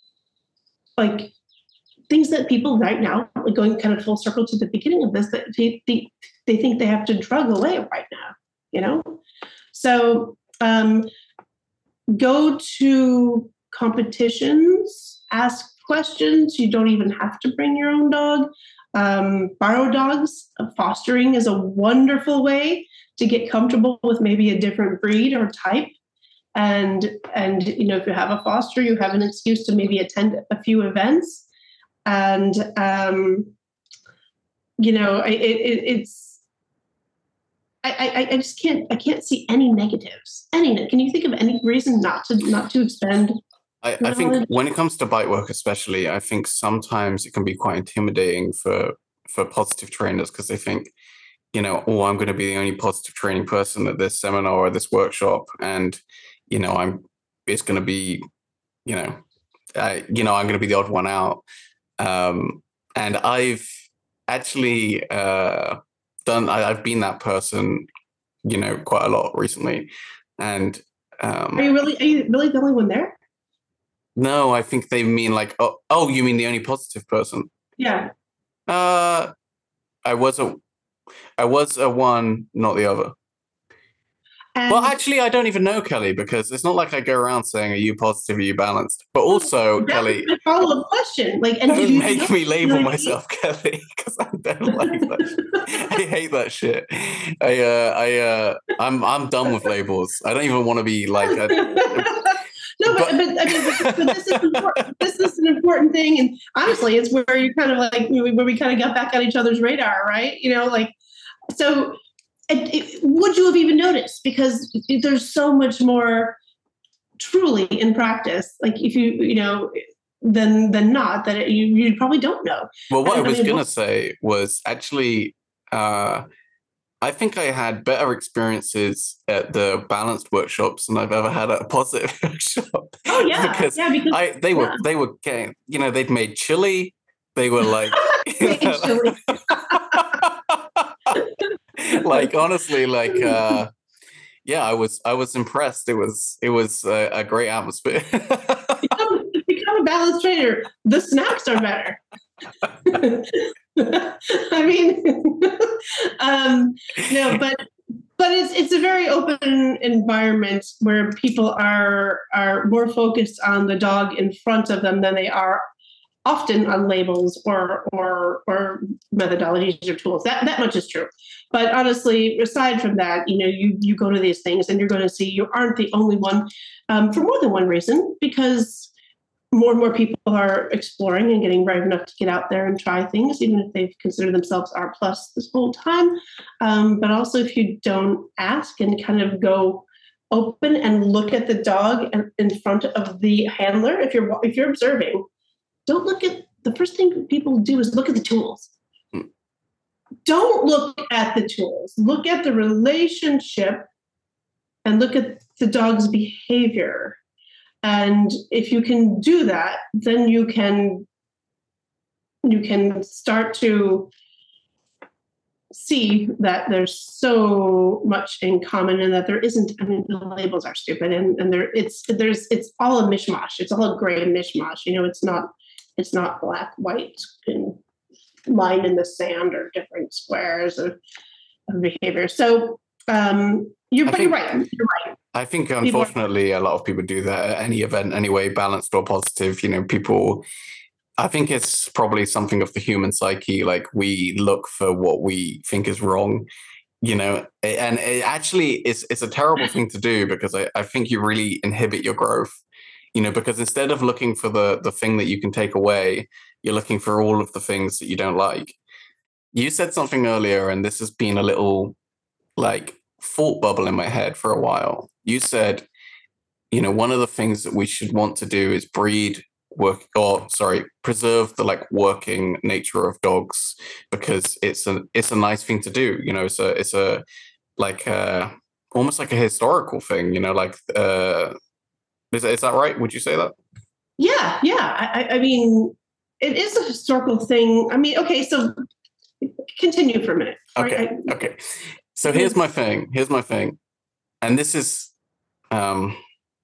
like things that people right now, like going kind of full circle to the beginning of this, that they, they, they think they have to drug away right now, you know? So um, go to competitions, ask questions. You don't even have to bring your own dog. Um, borrow dogs. Fostering is a wonderful way to get comfortable with maybe a different breed or type. And, and you know, if you have a foster, you have an excuse to maybe attend a few events. And, um, you know, it, it, it's, I, I just can't I can't see any negatives. Any can you think of any reason not to not to expend? I, I think when it comes to bite work, especially, I think sometimes it can be quite intimidating for for positive trainers because they think, you know, oh, I'm going to be the only positive training person at this seminar or this workshop, and you know, I'm it's going to be, you know, I, you know, I'm going to be the odd one out. Um, and I've actually uh, done. I, I've been that person, you know, quite a lot recently. And um, are you really are you really the only one there? No, I think they mean like, oh, oh, you mean the only positive person? Yeah. Uh, I was a, I was a one, not the other. And well, actually, I don't even know, Kelly, because it's not like I go around saying, "Are you positive? Are you balanced?" But also, that's Kelly, a follow-up question. Like, and don't you make know, me label like, myself Kelly because I don't like that. I hate that shit. I, uh, I, uh, I'm, I'm done with labels. I don't even want to be like. A, no, but, but, but I mean, but, but this is important. This is an important thing, and honestly, it's where you kind of like where we kind of got back on each other's radar, right? You know, like so. It, it, would you have even noticed? Because there's so much more truly in practice, like if you, you know, than than not, that it, you, you probably don't know. Well, what and, I was I mean, going to what, say was actually, uh, I think I had better experiences at the balanced workshops than I've ever had at a positive workshop. Oh yeah, because, yeah, because I, they were yeah. they were getting, you know, they'd made chili. They were like, you know, chili. like honestly, like uh, yeah, I was I was impressed. It was it was a, a great atmosphere. become, become a balanced trainer. The snacks are better. I mean, um, no, but but it's it's a very open environment where people are are more focused on the dog in front of them than they are often on labels or or or methodologies or tools. That that much is true. But honestly, aside from that, you know, you you go to these things and you're going to see you aren't the only one um, for more than one reason, because more and more people are exploring and getting brave enough to get out there and try things, even if they've considered themselves R plus this whole time. Um, but also, if you don't ask and kind of go open and look at the dog in front of the handler, if you're if you're observing. Don't look at, the first thing people do is look at the tools. Mm. Don't look at the tools. Look at the relationship and look at the dog's behavior. And if you can do that, then you can, you can start to see that there's so much in common and that there isn't, I mean, the labels are stupid and, and there it's, there's, it's all a mishmash. It's all a gray mishmash. You know, it's not, It's not black, white, and line in the sand or different squares of, of behavior. So um, you're, but think, you're right. You're right. I think, unfortunately, a lot of people do that at any event anyway, balanced or positive. You know, people, I think it's probably something of the human psyche. Like we look for what we think is wrong, you know, and it actually is it's a terrible thing to do because I, I think you really inhibit your growth. You know, because instead of looking for the the thing that you can take away, you're looking for all of the things that you don't like. You said something earlier, and this has been a little like thought bubble in my head for a while. You said, you know, one of the things that we should want to do is breed work or sorry, preserve the like working nature of dogs because it's a it's a nice thing to do. You know, so it's a like uh almost like a historical thing, you know, like uh Is, is that right? Would you say that? Yeah, yeah. I, I mean, it is a historical thing. I mean, okay, so continue for a minute. Okay, right? I, okay. So here's my thing. Here's my thing. And this is um,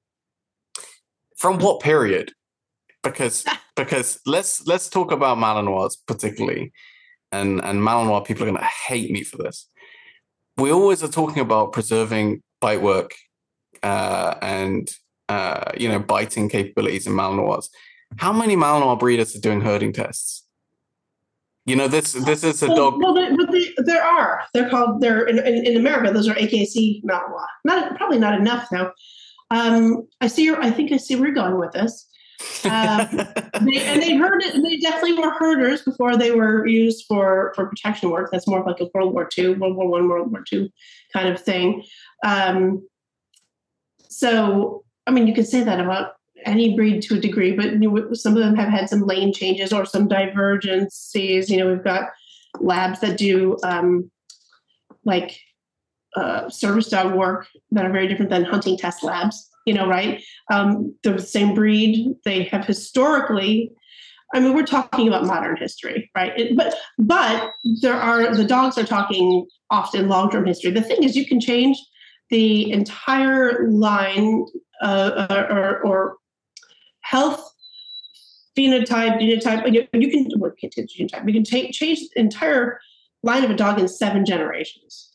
from what period? Because because let's let's talk about Malinois particularly. And, and Malinois, people are going to hate me for this. We always are talking about preserving bite work uh, and Uh, you know, biting capabilities in Malinois. How many Malinois breeders are doing herding tests? You know, this this is a well, dog. Well, but they, there are. They're called. They're in, in, in America. Those are A K C Malinois. Not probably not enough though. Um, I see. Your, I think I see where you're going with this. Um, they, and they herd it, they definitely were herders before they were used for, for protection work. That's more like a World War Two, World War One, World War Two kind of thing. Um, so, I mean, you could say that about any breed to a degree, but you know, some of them have had some lane changes or some divergencies. You know, we've got labs that do um, like uh, service dog work that are very different than hunting test labs. You know, right? Um, they're the same breed. They have historically, I mean, we're talking about modern history, right? It, but but there are, the dogs are talking often long-term history. The thing is, you can change the entire line uh, or, or health phenotype, genotype. You, you can, well, you can genotype. You can take, change the entire line of a dog in seven generations.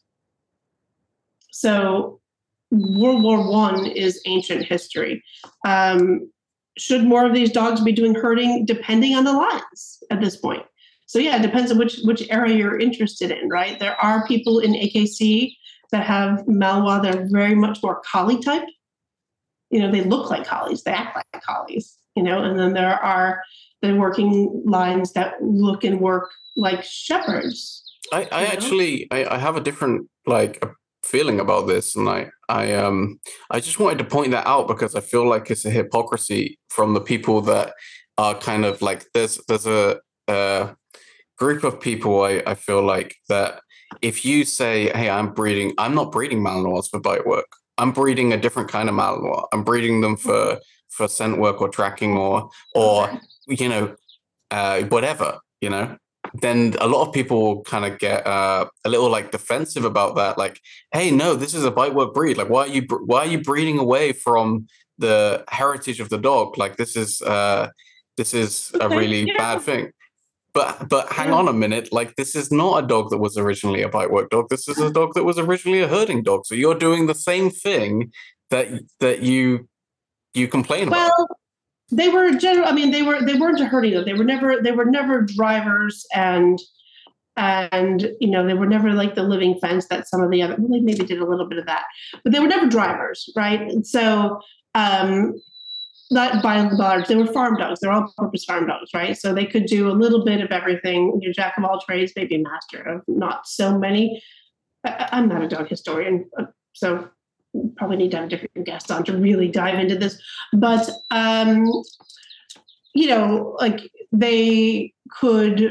So World War One is ancient history. Um, should more of these dogs be doing herding? Depending on the lines at this point. So yeah, it depends on which which area you're interested in, right? There are people in A K C that have Malinois that are very much more collie type. You know, they look like collies, they act like collies. You know, and then there are the working lines that look and work like shepherds. I, I actually I, I have a different like feeling about this, and I I um I just wanted to point that out because I feel like it's a hypocrisy from the people that are kind of like there's there's a, a group of people I, I feel like that if you say, hey, I'm breeding I'm not breeding Malinois for bite work, I'm breeding a different kind of Malinois, I'm breeding them for for scent work or tracking or or you know uh whatever, you know, then a lot of people kind of get uh, a little like defensive about that. Like, hey, no, this is a bite work breed. Like, why are you why are you breeding away from the heritage of the dog? Like, this is uh, this is a really yeah. bad thing. But but hang yeah. on a minute. Like, this is not a dog that was originally a bite work dog. This is a dog that was originally a herding dog. So you're doing the same thing that that you you complain well, about. They were general. I mean, they were they weren't a herding though. They were never they were never drivers, and and you know they were never like the living fence that some of the other. Well, they maybe did a little bit of that, but they were never drivers, right? And so, um, not by and large, they were farm dogs. They're all-purpose farm dogs, right? So they could do a little bit of everything. You're jack of all trades, maybe a master of not so many. I, I'm not a dog historian, so. Probably need to have a different guest on to really dive into this, but um, you know, like they could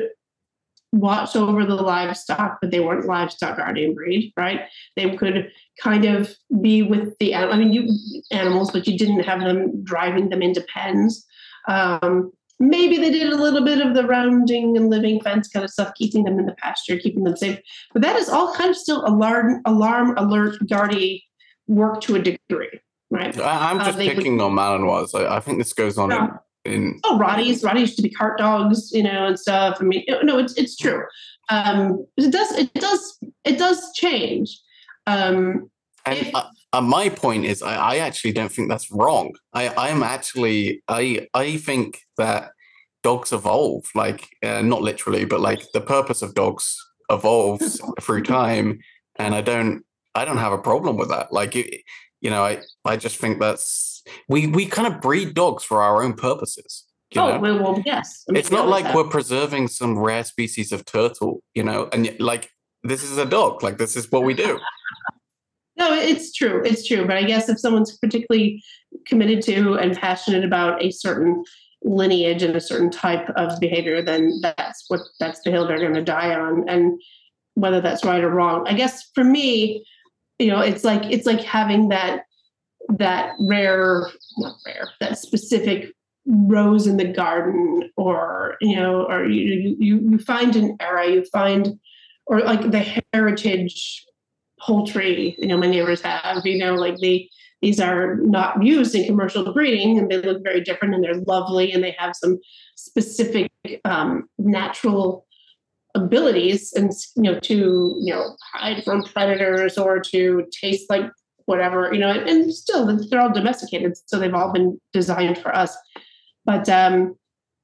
watch over the livestock, but they weren't livestock guardian breed, right? They could kind of be with the, I mean, you animals, but you didn't have them driving them into pens. Um, maybe they did a little bit of the rounding and living fence kind of stuff, keeping them in the pasture, keeping them safe. But that is all kind of still alarm, alarm alert, guardy work to a degree, right? I'm just uh, picking would, on Malinois. I, I think this goes on uh, in, in. Oh, Rotties. Rotties used to be cart dogs, you know, and stuff. I mean, no, it's it's true. Um, it does it does it does change. Um, and if, uh, uh, my point is, I, I actually don't think that's wrong. I I'm actually I I think that dogs evolve, like uh, not literally, but like the purpose of dogs evolves through time, and I don't. I don't have a problem with that. Like, you, you know, I, I just think that's, we, we kind of breed dogs for our own purposes. You oh, know? well, well, yes. I mean, it's not like that. We're preserving some rare species of turtle, you know, and like, this is a dog. Like, this is what we do. No, it's true. It's true. But I guess if someone's particularly committed to and passionate about a certain lineage and a certain type of behavior, then that's what, that's the hill they're going to die on. And whether that's right or wrong, I guess for me, you know, it's like it's like having that that rare, not rare, that specific rose in the garden, or you know, or you you you find an era, you find, or like the heritage poultry, you know, my neighbors have, you know, like they these are not used in commercial breeding, and they look very different, and they're lovely, and they have some specific um, natural abilities, and you know, to you know hide from predators or to taste like whatever, you know, and still they're all domesticated, so they've all been designed for us. But um,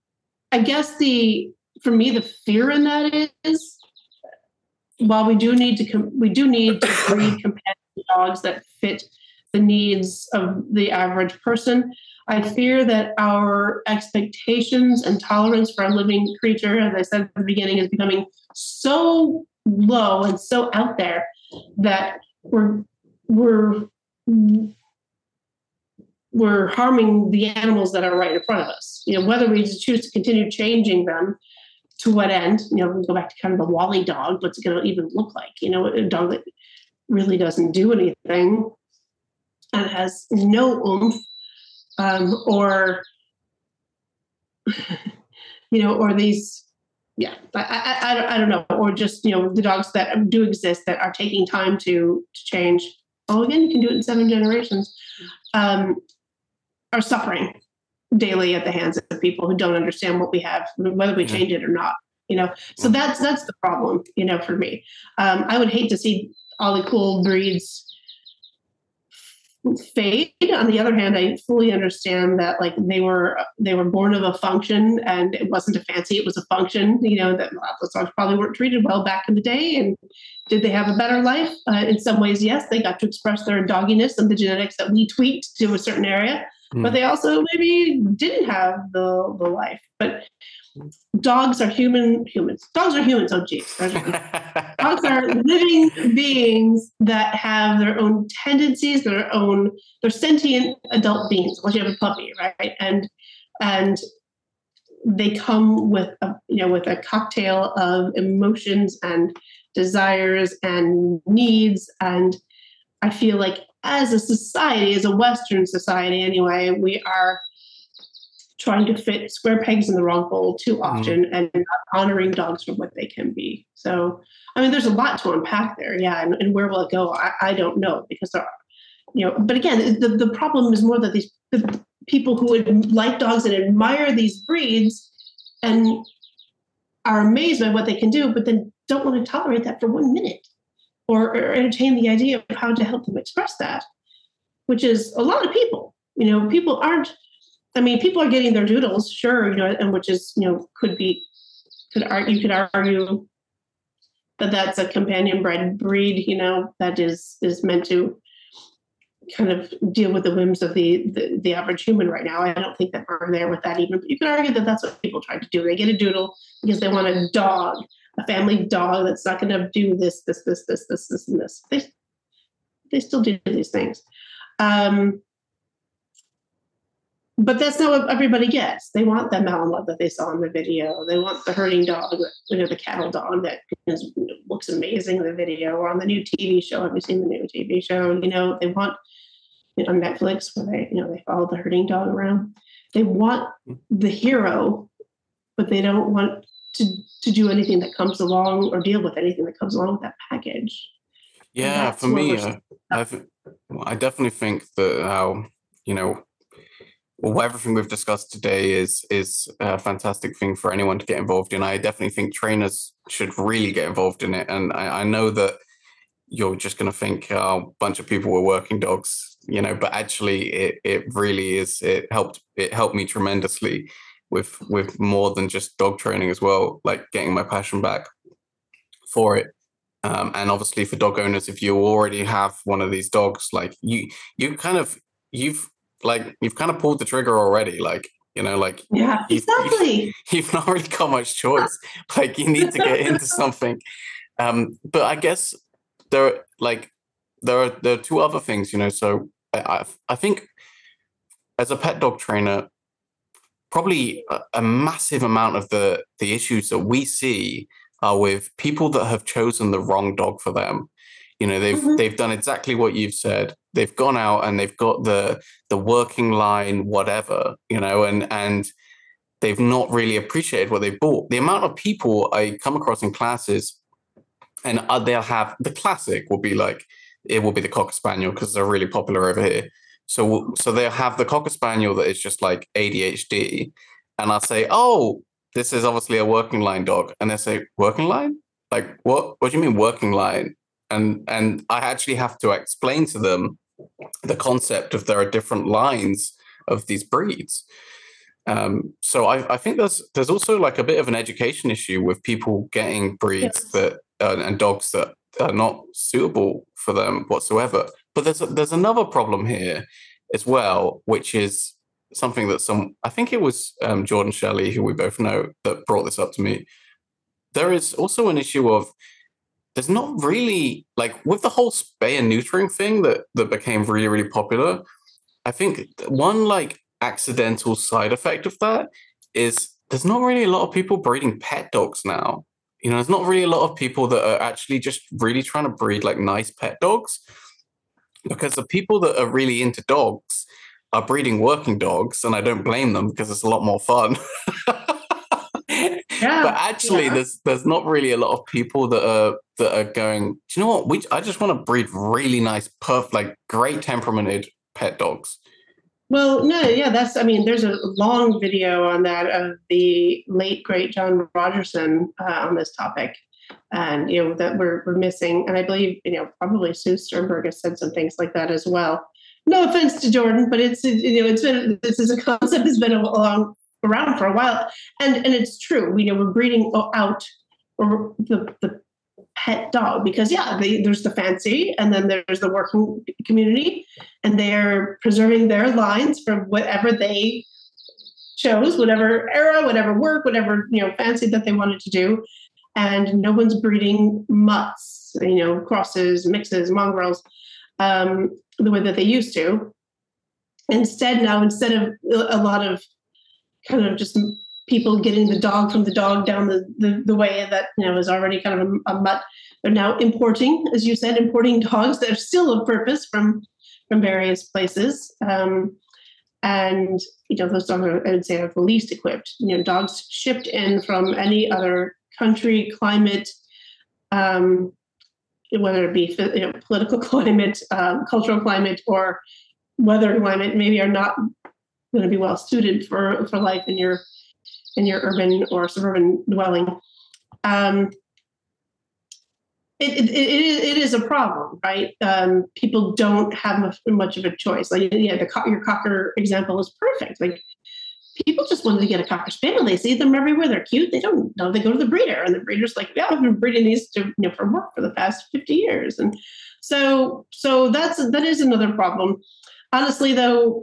I guess the for me the fear in that is, while we do need to com- we do need to breed companion dogs that fit the needs of the average person. I fear that our expectations and tolerance for a living creature, as I said at the beginning, is becoming so low and so out there that we're we're we're harming the animals that are right in front of us. You know, whether we choose to continue changing them, to what end? You know, we go back to kind of the Wally dog. What's it going to even look like? You know, a dog that really doesn't do anything and has no oomph, um, or you know, or these, yeah, I, I, I, don't, I don't know, or just, you know, the dogs that do exist that are taking time to to change. Oh, again, you can do it in seven generations. Um, are suffering daily at the hands of people who don't understand what we have, whether we change it or not. You know, so that's that's the problem. You know, for me, um, I would hate to see all the cool breeds fade. On the other hand, I fully understand that like they were they were born of a function, and it wasn't a fancy, it was a function. You know, that those dogs probably weren't treated well back in the day. And did they have a better life? Uh, in some ways, yes, they got to express their dogginess and the genetics that we tweaked to a certain area. Mm. But they also maybe didn't have the the life. But dogs are human humans. Dogs are humans. Oh, geez. Dogs are living beings that have their own tendencies, their own, they're sentient adult beings. Once you have a puppy, right? And and they come with a, you know, with a cocktail of emotions and desires and needs. And I feel like as a society, as a Western society anyway, we are trying to fit square pegs in the wrong hole too often, mm. and not honoring dogs for what they can be. So, I mean, there's a lot to unpack there. Yeah. And, and where will it go? I, I don't know, because there are, you know, but again, the, the problem is more that these the people who would like dogs and admire these breeds and are amazed by what they can do, but then don't want to tolerate that for one minute or, or entertain the idea of how to help them express that, which is a lot of people. You know, people aren't, I mean, people are getting their doodles, sure, you know, and which is, you know, could be, could argue, you could argue that that's a companion bred breed, you know, that is is meant to kind of deal with the whims of the, the the average human right now. I don't think that we're there with that even, but you could argue that that's what people try to do. They get a doodle because they want a dog, a family dog that's not going to do this, this, this, this, this, this, and this. They, they still do these things. Um, But that's not what everybody gets. They want that Malinois that they saw in the video. They want the herding dog, you know, the cattle dog that is, looks amazing in the video, or on the new T V show. Have you seen the new T V show? You know, they want, you know, on Netflix where they, you know, they follow the herding dog around. They want the hero, but they don't want to to do anything that comes along or deal with anything that comes along with that package. Yeah, for me, uh, I I definitely think that how, you know, well, everything we've discussed today is is a fantastic thing for anyone to get involved in. I definitely think trainers should really get involved in it. And I, I know that you're just going to think oh, a bunch of people were working dogs, you know, but actually it it really is. It helped it helped me tremendously with with more than just dog training as well, like getting my passion back for it. Um, and obviously for dog owners, if you already have one of these dogs, like you you kind of you've like you've kind of pulled the trigger already, like, you know, like yeah, you've, exactly. You've, you've not really got much choice. Like you need to get into something. Um, but I guess there are like there are there are two other things, you know. So I I think as a pet dog trainer, probably a, a massive amount of the the issues that we see are with people that have chosen the wrong dog for them. You know, they've mm-hmm. they've done exactly what you've said. They've gone out and they've got the the working line, whatever, you know, and and they've not really appreciated what they bought. The amount of people I come across in classes, and uh, they'll have the classic will be like, it will be the Cocker Spaniel because they're really popular over here. So so they'll have the Cocker Spaniel that is just like A D H D, and I'll say, oh, this is obviously a working line dog, and they say, working line? Like what? What do you mean working line? And and I actually have to explain to them the concept of there are different lines of these breeds. Um, so I, I think there's there's also like a bit of an education issue with people getting breeds yes. that uh, and dogs that are not suitable for them whatsoever. But there's there's another problem here as well, which is something that some, I think it was um, Jordan Shelley, who we both know, that brought this up to me. There is also an issue of there's not really, like with the whole spay and neutering thing that, that became really, really popular, I think one like accidental side effect of that is there's not really a lot of people breeding pet dogs now. You know, there's not really a lot of people that are actually just really trying to breed like nice pet dogs, because the people that are really into dogs are breeding working dogs, and I don't blame them because it's a lot more fun. Yeah, but actually, yeah. there's there's not really a lot of people that are that are going, do you know what? We I just want to breed really nice, perfect, like great temperamented pet dogs. Well, no, yeah, that's, I mean, there's a long video on that of the late, great John Rogerson uh, on this topic. And, you know, that we're, we're missing. And I believe, you know, probably Sue Sternberg has said some things like that as well. No offense to Jordan, but it's, you know, it's been, this is a concept that's been along, around for a while. And and it's true. We, you know, we're breeding out or the, the pet dog because, yeah, they, there's the fancy and then there's the working community, and they're preserving their lines from whatever they chose, whatever era, whatever work, whatever, you know, fancy that they wanted to do. And no one's breeding mutts, you know, crosses, mixes, mongrels, um, the way that they used to. Instead, now, instead of a lot of kind of just people getting the dog from the dog down the, the, the way that, you know, is already kind of a, a mutt, they're now importing, as you said, importing dogs that are still of purpose from, from various places. Um, and, you know, those dogs are, I would say, are the least equipped. You know, dogs shipped in from any other country, climate, um, whether it be, you know, political climate, um, cultural climate, or weather climate, maybe are not going to be well suited for, for life in your in your urban or suburban dwelling. Um, it, it, it, it is a problem, right? Um, people don't have much of a choice. Like, yeah, the your Cocker example is perfect. Like, people just wanted to get a Cocker Spaniel. They see them everywhere. They're cute. They don't know. They go to the breeder, and the breeder's like, yeah, I've been breeding these to, you know, for work for the past fifty years. And so, so that's, that is another problem. Honestly, though,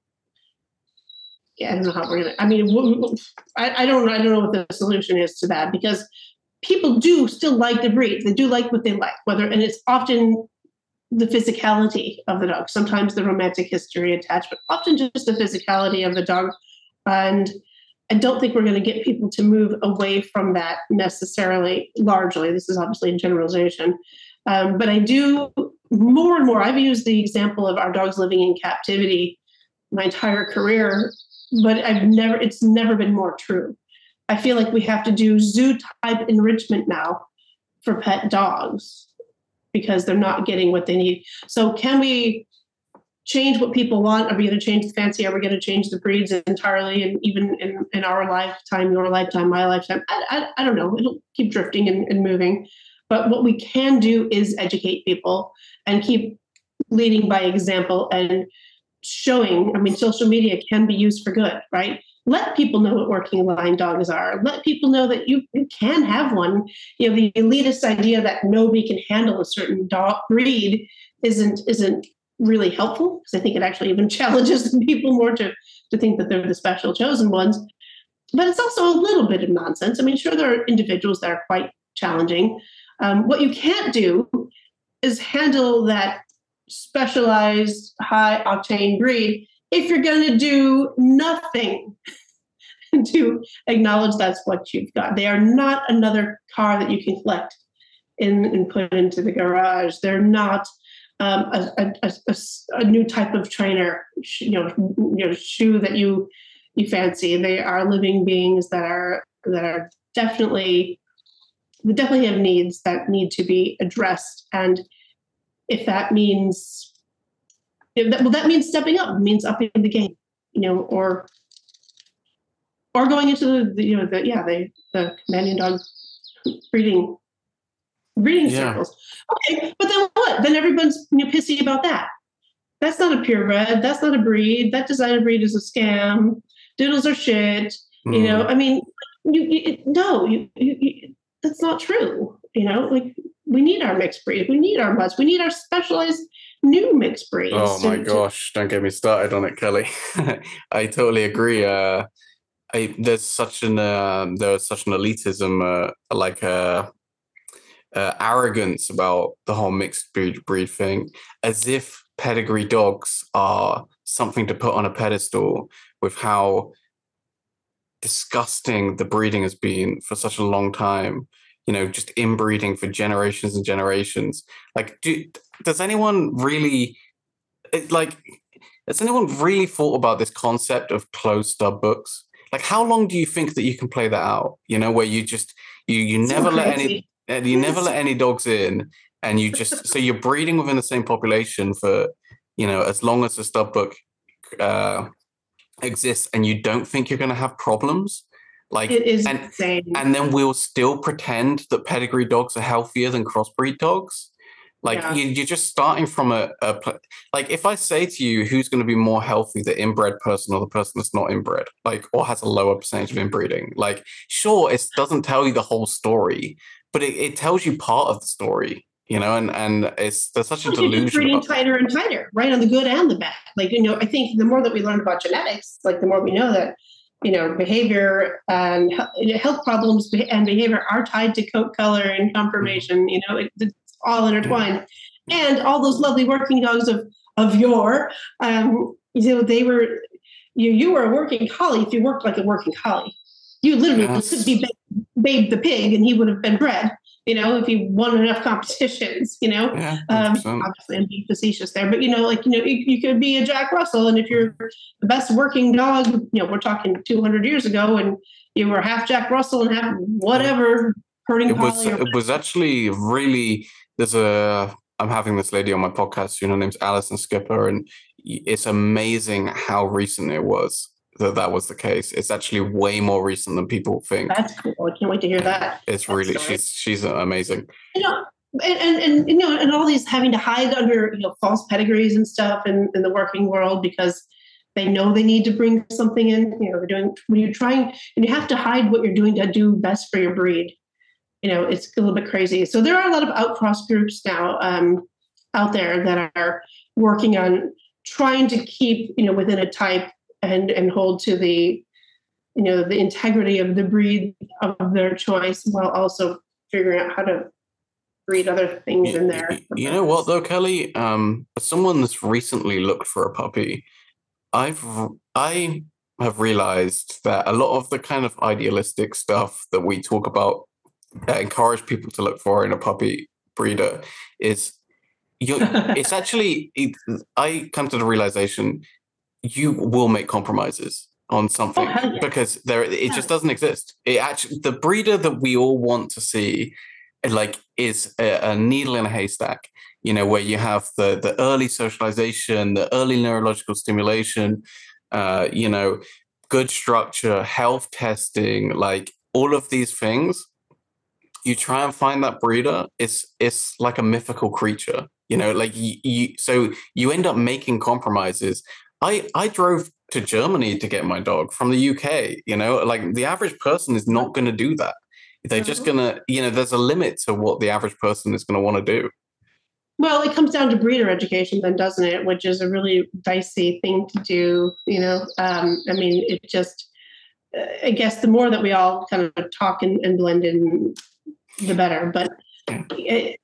yeah, I don't know how we're gonna. I mean, I, I don't. I don't know what the solution is to that, because people do still like the breed. They do like what they like. Whether, and it's often the physicality of the dog. Sometimes the romantic history attached, but often just the physicality of the dog. And I don't think we're going to get people to move away from that necessarily. Largely, this is obviously a generalization, um, but I do more and more. I've used the example of our dogs living in captivity my entire career. But I've never, it's never been more true. I feel like we have to do zoo type enrichment now for pet dogs because they're not getting what they need. So can we change what people want? Are we going to change the fancy? Are we going to change the breeds entirely? And even in, in our lifetime, your lifetime, my lifetime, I, I, I don't know. It'll keep drifting and, and moving. But what we can do is educate people and keep leading by example and showing. I mean, social media can be used for good, right? Let people know what working line dogs are. Let people know that you, you can have one. You know, the elitist idea that nobody can handle a certain dog breed isn't isn't really helpful, because I think it actually even challenges people more to, to think that they're the special chosen ones. But it's also a little bit of nonsense. I mean, sure, there are individuals that are quite challenging. Um, what you can't do is handle that specialized high octane breed if you're going to do nothing to acknowledge that's what you've got. They are not another car that you can collect in and put into the garage. They're not um, a, a, a, a new type of trainer, you know, you know, shoe that you you fancy. They are living beings that are that are definitely they definitely have needs that need to be addressed. And if that means, if that, well, that means stepping up. It means upping the game, you know, or or going into the, the you know the yeah the the companion dog breeding breeding yeah. circles. Okay, but then what? Then everyone's, you know, pissy about that. That's not a purebred. That's not a breed. That designer breed is a scam. Doodles are shit. Mm. You know, I mean, you, you no, you, you, you, that's not true. You know, like, we need our mixed breed. We need our mutts. We need our specialized new mixed breeds. Oh my to, gosh, don't get me started on it, Kelly. I totally agree. Uh, I, there's such an uh, there's such an elitism, uh, like uh, uh, arrogance about the whole mixed breed, breed thing, as if pedigree dogs are something to put on a pedestal with how disgusting the breeding has been for such a long time. You know, just inbreeding for generations and generations. Like, do, does anyone really, it, like, has anyone really thought about this concept of closed stub books? Like, how long do you think that you can play that out? You know, where you just you you so never let crazy. any you never let any dogs in, and you just so you're breeding within the same population for, you know, as long as the stub book uh, exists, and you don't think you're going to have problems. Like, It is and, insane. and then we'll still pretend that pedigree dogs are healthier than crossbreed dogs. Like, Yeah. you, you're just starting from a, a pl- like, if I say to you, who's going to be more healthy, the inbred person or the person that's not inbred, like, or has a lower percentage of inbreeding? Like, sure, it doesn't tell you the whole story, but it, it tells you part of the story, you know, and, and it's, there's such a Well, you're just delusion. breeding About tighter and tighter, right? On the good and the bad. Like, you know, I think the more that we learn about genetics, like the more we know that, you know, behavior and health problems and behavior are tied to coat color and conformation. You know, it, it's all intertwined. And all those lovely working dogs of of yore, um, you know, they were, you you were a working collie if you worked like a working collie. You literally Yes. could be Babe, Babe the pig, and he would have been bred. You know, if you won enough competitions, you know, Yeah, um, one hundred percent. obviously I'm being facetious there, but you know, like, you know, you, you could be a Jack Russell, and if you're the best working dog, you know, we're talking two hundred years ago, and you were half Jack Russell and half whatever herding It was collie. Or it was actually really, there's a I'm having this lady on my podcast, you know, her name's Alison Skipper, and it's amazing how recent it was that that was the case. It's actually way more recent than people think. That's cool. I can't wait to hear that. It's that really story. she's she's amazing. You know, and, and and you know, and all these having to hide under, you know, false pedigrees and stuff in, in the working world because they know they need to bring something in. You know, they're doing when you're trying, and you have to hide what you're doing to do best for your breed. You know, it's a little bit crazy. So there are a lot of outcross groups now um, out there that are working on trying to keep, you know, within a type and and hold to the, you know, the integrity of the breed of their choice, while also figuring out how to breed other things You, in there. you- you know what though, Kelly? Um, as someone that's recently looked for a puppy, I've I have realized that a lot of the kind of idealistic stuff that we talk about, that encourage people to look for in a puppy breeder, is you. It's actually it, I come to the realization you will make compromises on something Oh, hell yeah. because there it Yeah. just doesn't exist. It actually the breeder that we all want to see, like, is a, a needle in a haystack. You know, where you have the the early socialization, the early neurological stimulation, uh, you know, good structure, health testing, like all of these things. You try and find that breeder, it's it's like a mythical creature, you know, like you, you so you end up making compromises. I I drove to Germany to get my dog from the U K, you know, like the average person is not going to do that. They're just going to, you know, there's a limit to what the average person is going to want to do. Well, it comes down to breeder education then, doesn't it? Which is a really dicey thing to do, you know. Um, I mean, it just, uh, I guess the more that we all kind of talk and, and blend in, the better. But it,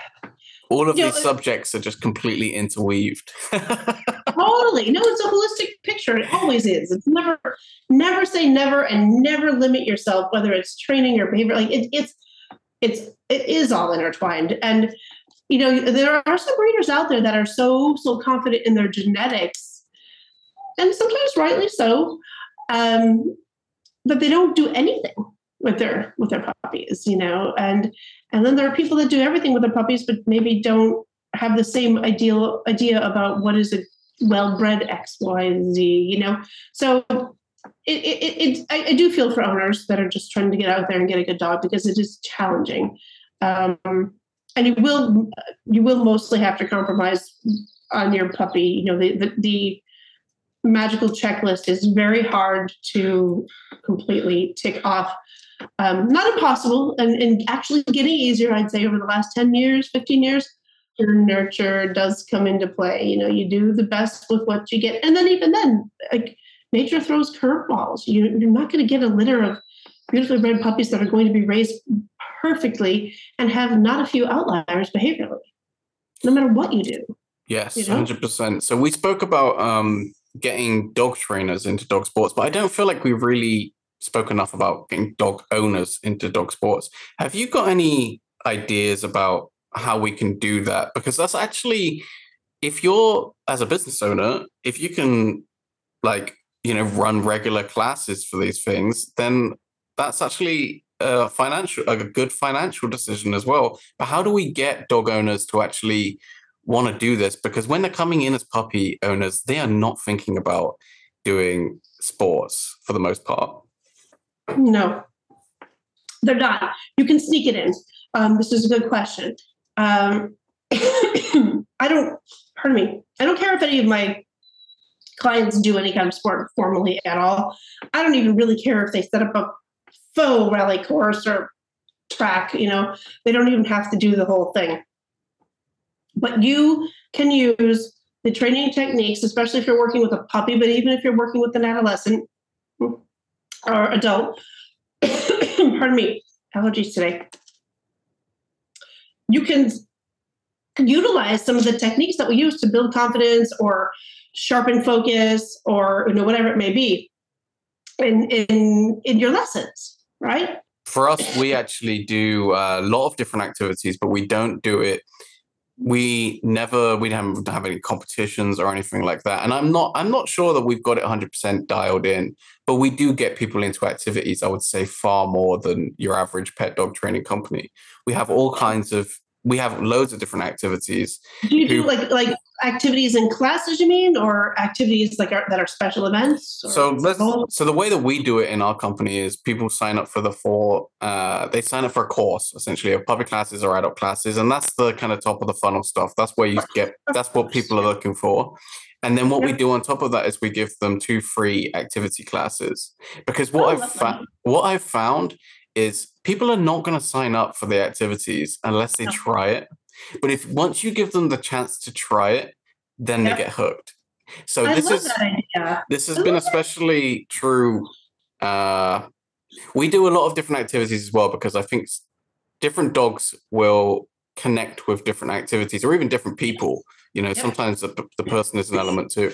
all of you these know, subjects are just completely interweaved. totally. No, it's a holistic picture. It always is. It's never, never say never, and never limit yourself, whether it's training or behavior. Like it, it's, it's, it is all intertwined. And, you know, there are some breeders out there that are so, so confident in their genetics, and sometimes rightly so, um, that they don't do anything with their with their puppies, you know, and and then there are people that do everything with their puppies, but maybe don't have the same ideal idea about what is a well-bred X, Y, and Z, you know. So it, it, it I, I do feel for owners that are just trying to get out there and get a good dog, because it is challenging, um, and you will you will mostly have to compromise on your puppy. You know, the the, the magical checklist is very hard to completely tick off. Um, not impossible, and, and actually getting easier, I'd say, over the last ten years, fifteen years. nurture does come into play. You know, you do the best with what you get. And then even then, like nature throws curveballs. You, you're not going to get a litter of beautifully bred puppies that are going to be raised perfectly and have not a few outliers behaviorally, no matter what you do. Yes, you know? one hundred percent. So we spoke about um, getting dog trainers into dog sports, but I don't feel like we've really spoke enough about getting dog owners into dog sports. Have you got any ideas about how we can do that? Because that's actually, if you're as a business owner, if you can like, you know, run regular classes for these things, then that's actually a financial, a good financial decision as well. But how do we get dog owners to actually want to do this? Because when they're coming in as puppy owners, they are not thinking about doing sports for the most part. No, they're not. You can sneak it in. Um, this is a good question. Um, I don't, pardon me, I don't care if any of my clients do any kind of sport formally at all. I don't even really care if they set up a faux rally course or track, you know, they don't even have to do the whole thing. But you can use the training techniques, especially if you're working with a puppy, but even if you're working with an adolescent or adult, pardon me, allergies today. You can utilize some of the techniques that we use to build confidence or sharpen focus or, you know, whatever it may be in, in, in your lessons, right? For us, we actually do a lot of different activities, but we don't do it. We never, we don't have any competitions or anything like that. And I'm not, I'm not sure that we've got it one hundred percent dialed in, but we do get people into activities, I would say far more than your average pet dog training company. We have all kinds of, we have loads of different activities. Do you who, do like like activities in classes, you mean, or activities like are, that are special events? So let's, so the way that we do it in our company is people sign up for the four, uh, they sign up for a course, essentially, of public classes or adult classes. And that's the kind of top of the funnel stuff. That's where you get, that's what people are looking for. And then what we do on top of that is we give them two free activity classes. Because what Oh, I've found, what I've found is people are not going to sign up for the activities unless they No. try it. But if once you give them the chance to try it, then Yep. they get hooked. So I this love is that idea. this has I been love that. especially true. Uh, we do a lot of different activities as well because I think s- different dogs will connect with different activities or even different people. You know, Yep. sometimes the, the person is an element too.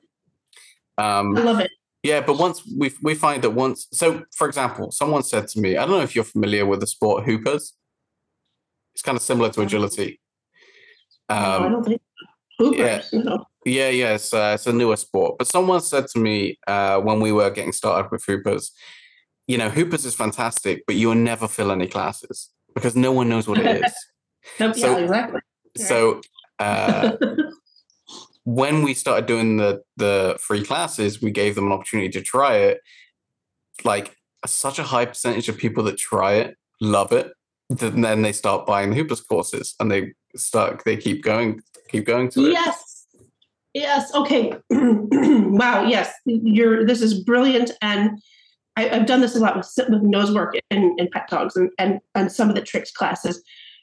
Um, I love it. yeah, but once we we find that once, so for example, someone said to me, I don't know if you're familiar with the sport hoopers. It's kind of similar to agility. no, I Um, don't think Hoopers. No. yeah, yeah, it's, uh, it's a newer sport. But someone said to me uh, when we were getting started with hoopers, you know, hoopers is fantastic, but you will never fill any classes because no one knows what it is. Nope, So- yeah, exactly. So uh, when we started doing the the free classes, we gave them an opportunity to try it. Like such a high percentage of people that try it love it. Then then they start buying the hoopers courses, and they start they keep going keep going to it. Yes. Yes. Okay. Wow. Yes. You're. This is brilliant, and I, I've done this a lot with with nose work and, and pet dogs, and, and and some of the tricks classes.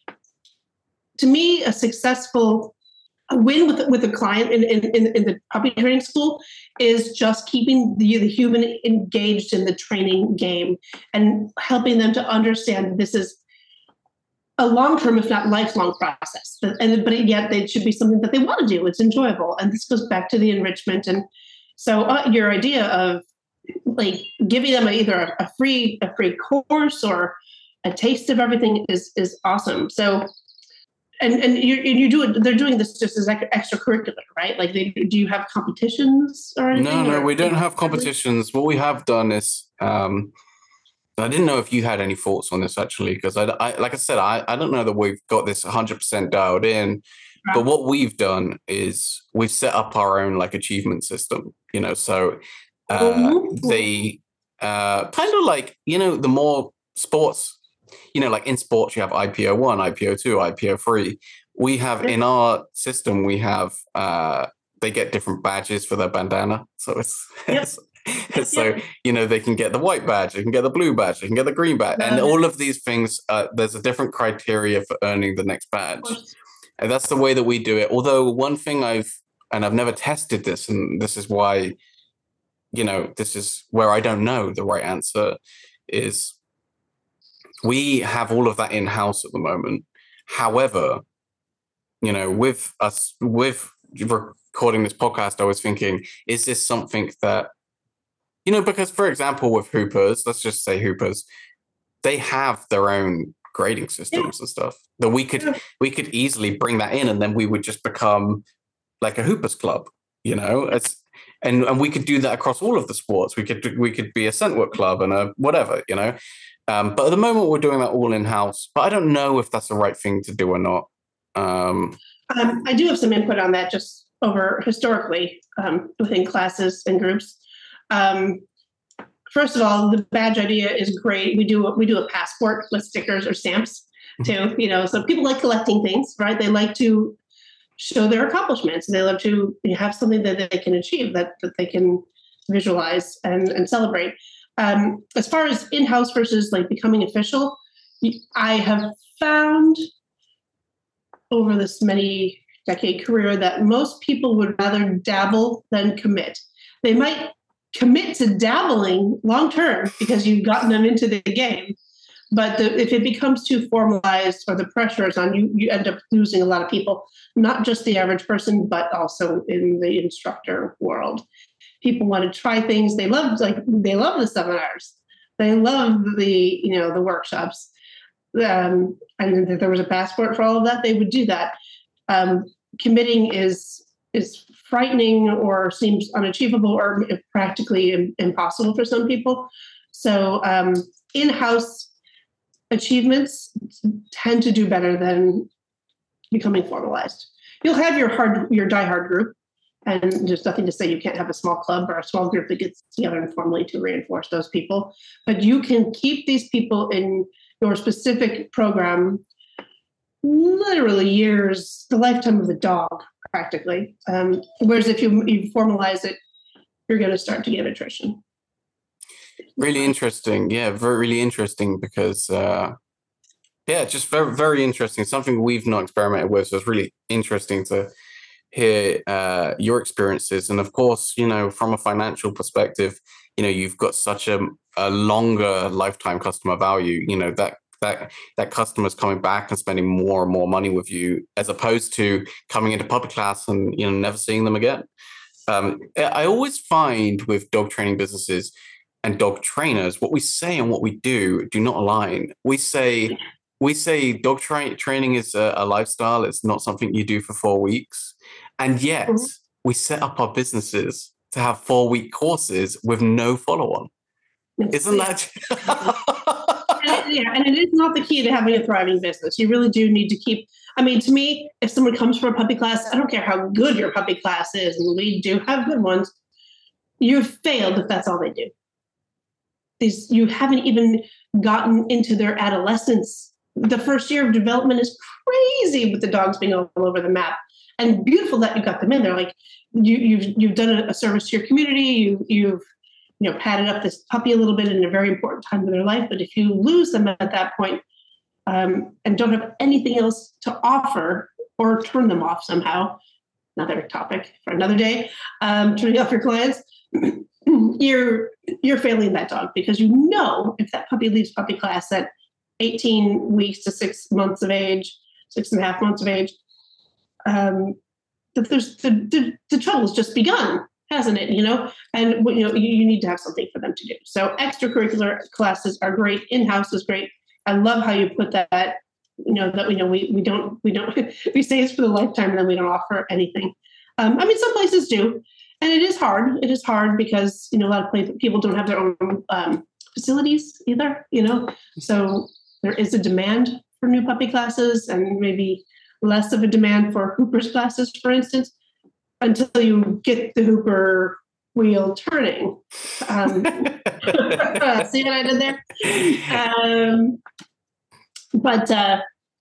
To me, a successful a win with with a client in, in, in, in the puppy training school is just keeping the, the human engaged in the training game and helping them to understand this is a long-term, if not lifelong process. But, and, but yet it should be something that they want to do. It's enjoyable. And this goes back to the enrichment. And so uh, your idea of like giving them a, either a, a free a free course or a taste of everything is is awesome. So And and you and you do it. They're doing this just as like extracurricular, right? Like, they do you have competitions or anything? No, no, or- we don't have competitions. What we have done is, um, I didn't know if you had any thoughts on this actually, because I, I, like I said, I, I don't know that we've got this one hundred percent dialed in. Right. But what we've done is we've set up our own like achievement system. You know, so uh, Mhm. they uh, kind of like, you know, the more sports, you know, like in sports, you have I P O one, I P O two, I P O three. We have in our system, we have, uh, they get different badges for their bandana. So it's, Yep. it's so, you know, they can get the white badge, they can get the blue badge, they can get the green badge. And Love it. all of these things, uh, there's a different criteria for earning the next badge. course. And that's the way that we do it. Although one thing I've, and I've never tested this, and this is why, you know, this is where I don't know the right answer, is we have all of that in-house at the moment. However, you know, with us, with recording this podcast, I was thinking, is this something that, you know, because for example, with Hoopers, let's just say Hoopers, they have their own grading systems yeah. and stuff that we could yeah. we could easily bring that in, and then we would just become like a Hoopers club, you know. It's and and we could do that across all of the sports. We could we could be a Scentwork club and a whatever, you know. Um, but at the moment, we're doing that all in house. But I don't know if that's the right thing to do or not. Um, um, I do have some input on that, just over historically um, within classes and groups. Um, First of all, the badge idea is great. We do we do a passport with stickers or stamps too. You know, so people like collecting things, right? They like to show their accomplishments. They love to have something that they can achieve, that, that they can visualize and, and celebrate. Um, as far as in-house versus like becoming official, I have found over this many decade career that most people would rather dabble than commit. They might commit to dabbling long term because you've gotten them into the game. But the, if it becomes too formalized or the pressure is on you, you end up losing a lot of people, not just the average person, but also in the instructor world. People want to try things. They love, like, they love the seminars. They love the, you know, the workshops. Um, and if there was a passport for all of that, they would do that. Um, committing is is frightening or seems unachievable or practically impossible for some people. So um, in-house achievements tend to do better than becoming formalized. You'll have your hard, your diehard group, and there's nothing to say you can't have a small club or a small group that gets together informally to reinforce those people. But you can keep these people in your specific program literally years, the lifetime of the dog, practically. Um, whereas if you, you formalize it, you're going to start to get attrition. Really interesting. Yeah, very, really interesting because, uh, yeah, just very, very interesting. Something we've not experimented with. So it's really interesting to hear uh, your experiences. And of course, you know, from a financial perspective, you know, you've got such a, a longer lifetime customer value, you know, that that that customer's coming back and spending more and more money with you, as opposed to coming into public class and, you know, never seeing them again. Um, I always find with dog training businesses and dog trainers, what we say and what we do do not align. We say we say dog tra- training is a, a lifestyle. It's not something you do for four weeks. And yet mm-hmm. we set up our businesses to have four-week courses with no follow-on. Isn't that... And it, yeah, and it is not the key to having a thriving business. You really do need to keep, I mean, to me, if someone comes for a puppy class, I don't care how good your puppy class is, and we do have good ones, you've failed if that's all they do. These, you haven't even gotten into their adolescence. The first year of development is crazy with the dogs being all over the map. And beautiful that you got them in there. Like you, you've you've done a, a service to your community. You, you've you know, padded up this puppy a little bit in a very important time of their life. But if you lose them at that point, um, and don't have anything else to offer or turn them off somehow, another topic for another day, um, turning off your clients, you're you're failing that dog, because you know if that puppy leaves puppy class at eighteen weeks to six months of age, six and a half months of age, um, that there's the, the, the trouble's just begun. Hasn't it? You know, and you know, you, you need to have something for them to do. So extracurricular classes are great. In-house is great. I love how you put that. You know that we you know we we don't we don't we say it's for the lifetime, and then we don't offer anything. Um, I mean, some places do, and it is hard. It is hard because you know a lot of people don't have their own um, facilities either. You know, so there is a demand for new puppy classes, and maybe less of a demand for Hoopers classes, for instance, until you get the Hooper wheel turning. Um, see what I did there? Um, but uh,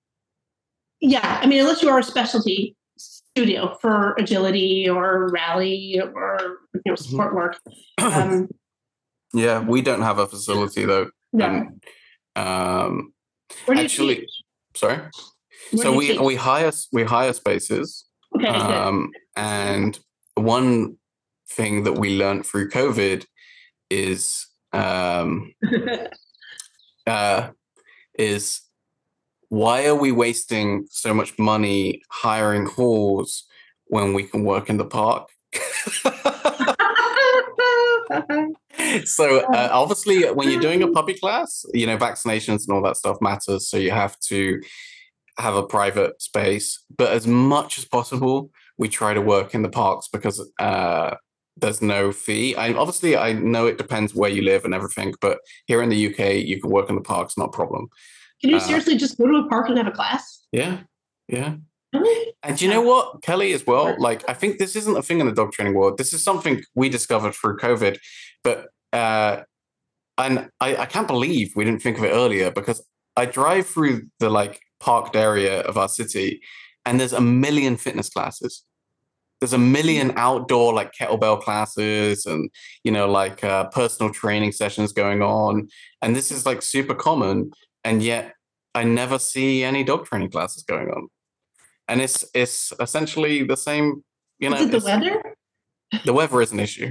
yeah, I mean, unless you are a specialty studio for agility or rally or you know support work. Um, yeah, we don't have a facility though. No. And, um, Where do you actually, teach? sorry. Where So do you we teach? we hire we hire spaces, Okay, um, and one thing that we learned through COVID is um, good. uh, is why are we wasting so much money hiring halls when we can work in the park? So uh, obviously, when you're doing a puppy class, you know, vaccinations and all that stuff matters. So you have to have a private space, but as much as possible, we try to work in the parks because uh, there's no fee. I obviously I know it depends where you live and everything, but here in the U K, you can work in the parks, not a problem. Can you Uh, seriously just go to a park and have a class? Yeah, yeah. Really? And do you know what, Kelly, as well? Like, I think this isn't a thing in the dog training world. This is something we discovered through COVID, but uh, and I, I can't believe we didn't think of it earlier because I drive through the like parked area of our city, and there's a million fitness classes. There's a million outdoor like kettlebell classes and, you know, like uh, personal training sessions going on. And this is like super common. And yet I never see any dog training classes going on. And it's it's essentially the same, you know. Is it the it's- weather? The weather is an issue.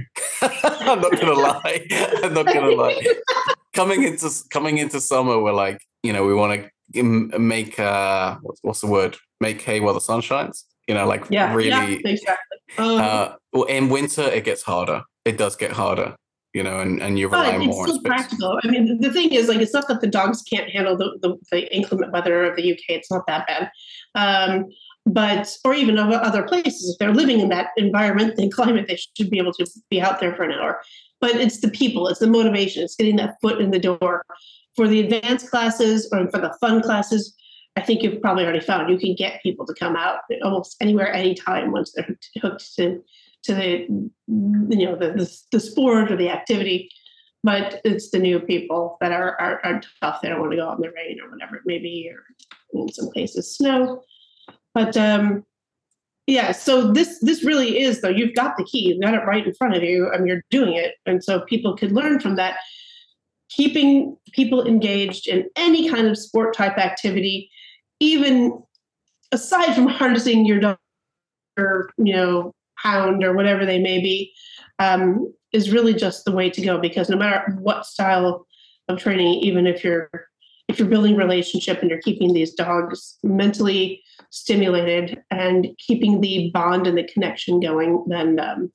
I'm not gonna lie. I'm not gonna lie. Coming into coming into summer, we're like, you know, we want to make uh, what's, what's the word? Make hay while the sun shines. You know, like Yeah, really. yeah, exactly. Um, Uh, well, in winter, it gets harder. It does get harder. You know, and, and you rely but it's more on still space. practical. I mean, the thing is, like, it's not that the dogs can't handle the, the, the inclement weather of the U K. It's not that bad. Um, but, or even of other places, if they're living in that environment and climate, they should be able to be out there for an hour. But it's the people, it's the motivation, it's getting that foot in the door. For the advanced classes or for the fun classes, I think you've probably already found you can get people to come out almost anywhere, anytime once they're hooked to to the you know the, the the sport or the activity. But it's the new people that are, are are tough. They don't want to go out in the rain or whatever it may be, or in some cases snow. But um, yeah, so this this really is though. You've got the key. You've got it right in front of you, and you're doing it. And so people could learn from that. Keeping people engaged in any kind of sport type activity, even aside from harnessing your dog or, you know, hound or whatever they may be, um, is really just the way to go. Because no matter what style of training, even if you're if you're building relationship and you're keeping these dogs mentally stimulated and keeping the bond and the connection going, then um,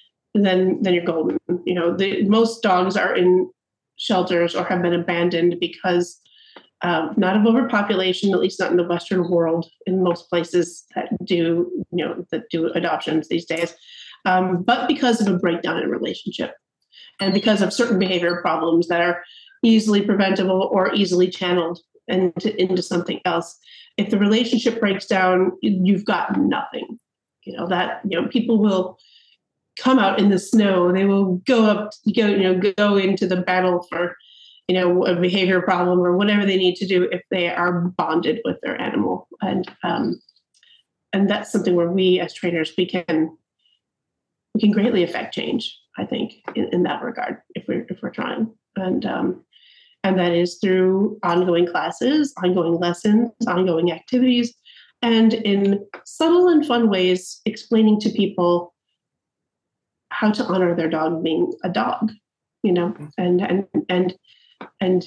then then you're golden. You know, the most dogs are in shelters or have been abandoned because um, not of overpopulation, at least not in the Western world, in most places that do, you know, that do adoptions these days, um, but because of a breakdown in relationship and because of certain behavior problems that are easily preventable or easily channeled into, into something else. If the relationship breaks down, you've got nothing. You know, that, you know, people will come out in the snow. They will go up, go, you know, go into the battle for, you know, a behavior problem or whatever they need to do if they are bonded with their animal. And um, and that's something where we as trainers, we can we can greatly affect change, I think, in, in that regard, if we're if we're trying. And um, and that is through ongoing classes, ongoing lessons, ongoing activities, and in subtle and fun ways, explaining to people how to honor their dog being a dog, you know, and and and and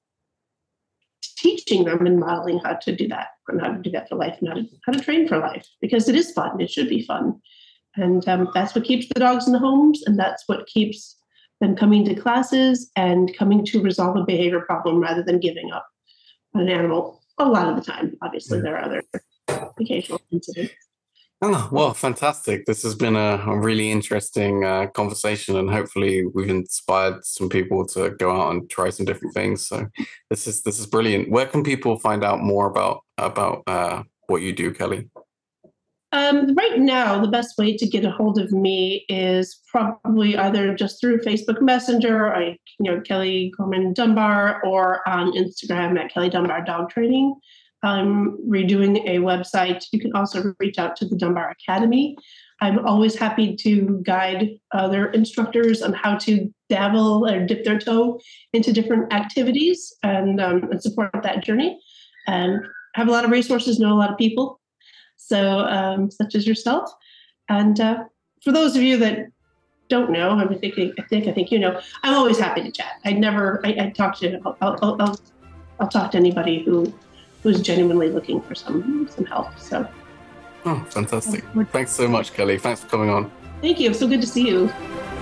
teaching them and modeling how to do that and how to do that for life and how to how to train for life, because it is fun. It should be fun, and um, that's what keeps the dogs in the homes, and that's what keeps them coming to classes and coming to resolve a behavior problem rather than giving up on an animal. A lot of the time, obviously, there are other occasional incidents. Oh, well, fantastic. This has been a, a really interesting uh, conversation, and hopefully we've inspired some people to go out and try some different things. So this is this is brilliant. Where can people find out more about about uh, what you do, Kelly? Um, right now, the best way to get a hold of me is probably either just through Facebook Messenger, or, you know, Kelly Gorman Dunbar, or on Instagram at Kelly Dunbar Dog Training. I'm redoing a website. You can also reach out to the Dunbar Academy. I'm always happy to guide other instructors on how to dabble or dip their toe into different activities and, um, and support that journey. And have a lot of resources, know a lot of people, so um, such as yourself. And uh, for those of you that don't know, I'm thinking, I think, I think you know, I'm always happy to chat. I never, I, I talk to, I'll, I'll, I'll, I'll talk to anybody who who's genuinely looking for some some help. So. Oh, fantastic! Thanks so much, Kelly. Thanks for coming on. Thank you. So good to see you.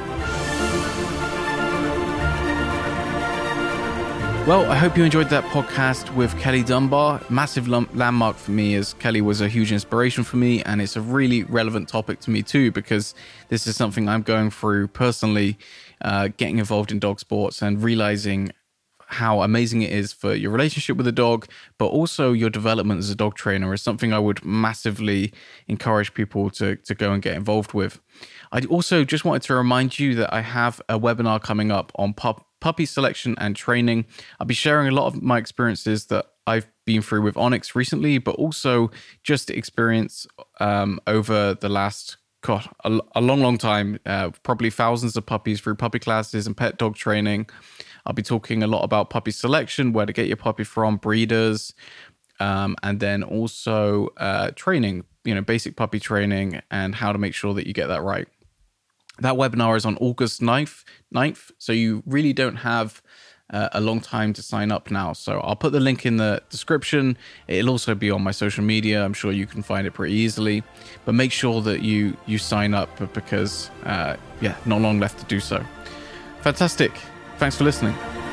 Well, I hope you enjoyed that podcast with Kelly Dunbar. Massive landmark for me, as Kelly was a huge inspiration for me, and it's a really relevant topic to me too, because this is something I'm going through personally, uh, getting involved in dog sports and realizing how amazing it is for your relationship with a dog, but also your development as a dog trainer is something I would massively encourage people to, to go and get involved with. I also just wanted to remind you that I have a webinar coming up on pup puppy selection and training. I'll be sharing a lot of my experiences that I've been through with Onyx recently, but also just experience um, over the last, God, a, a long, long time, uh, probably thousands of puppies through puppy classes and pet dog training. I'll be talking a lot about puppy selection, where to get your puppy from, breeders, um, and then also uh, training, you know, basic puppy training and how to make sure that you get that right. That webinar is on August ninth, so you really don't have uh, a long time to sign up now. So I'll put the link in the description. It'll also be on my social media. I'm sure you can find it pretty easily. But make sure that you you sign up because, uh, yeah, not long left to do so. Fantastic. Thanks for listening.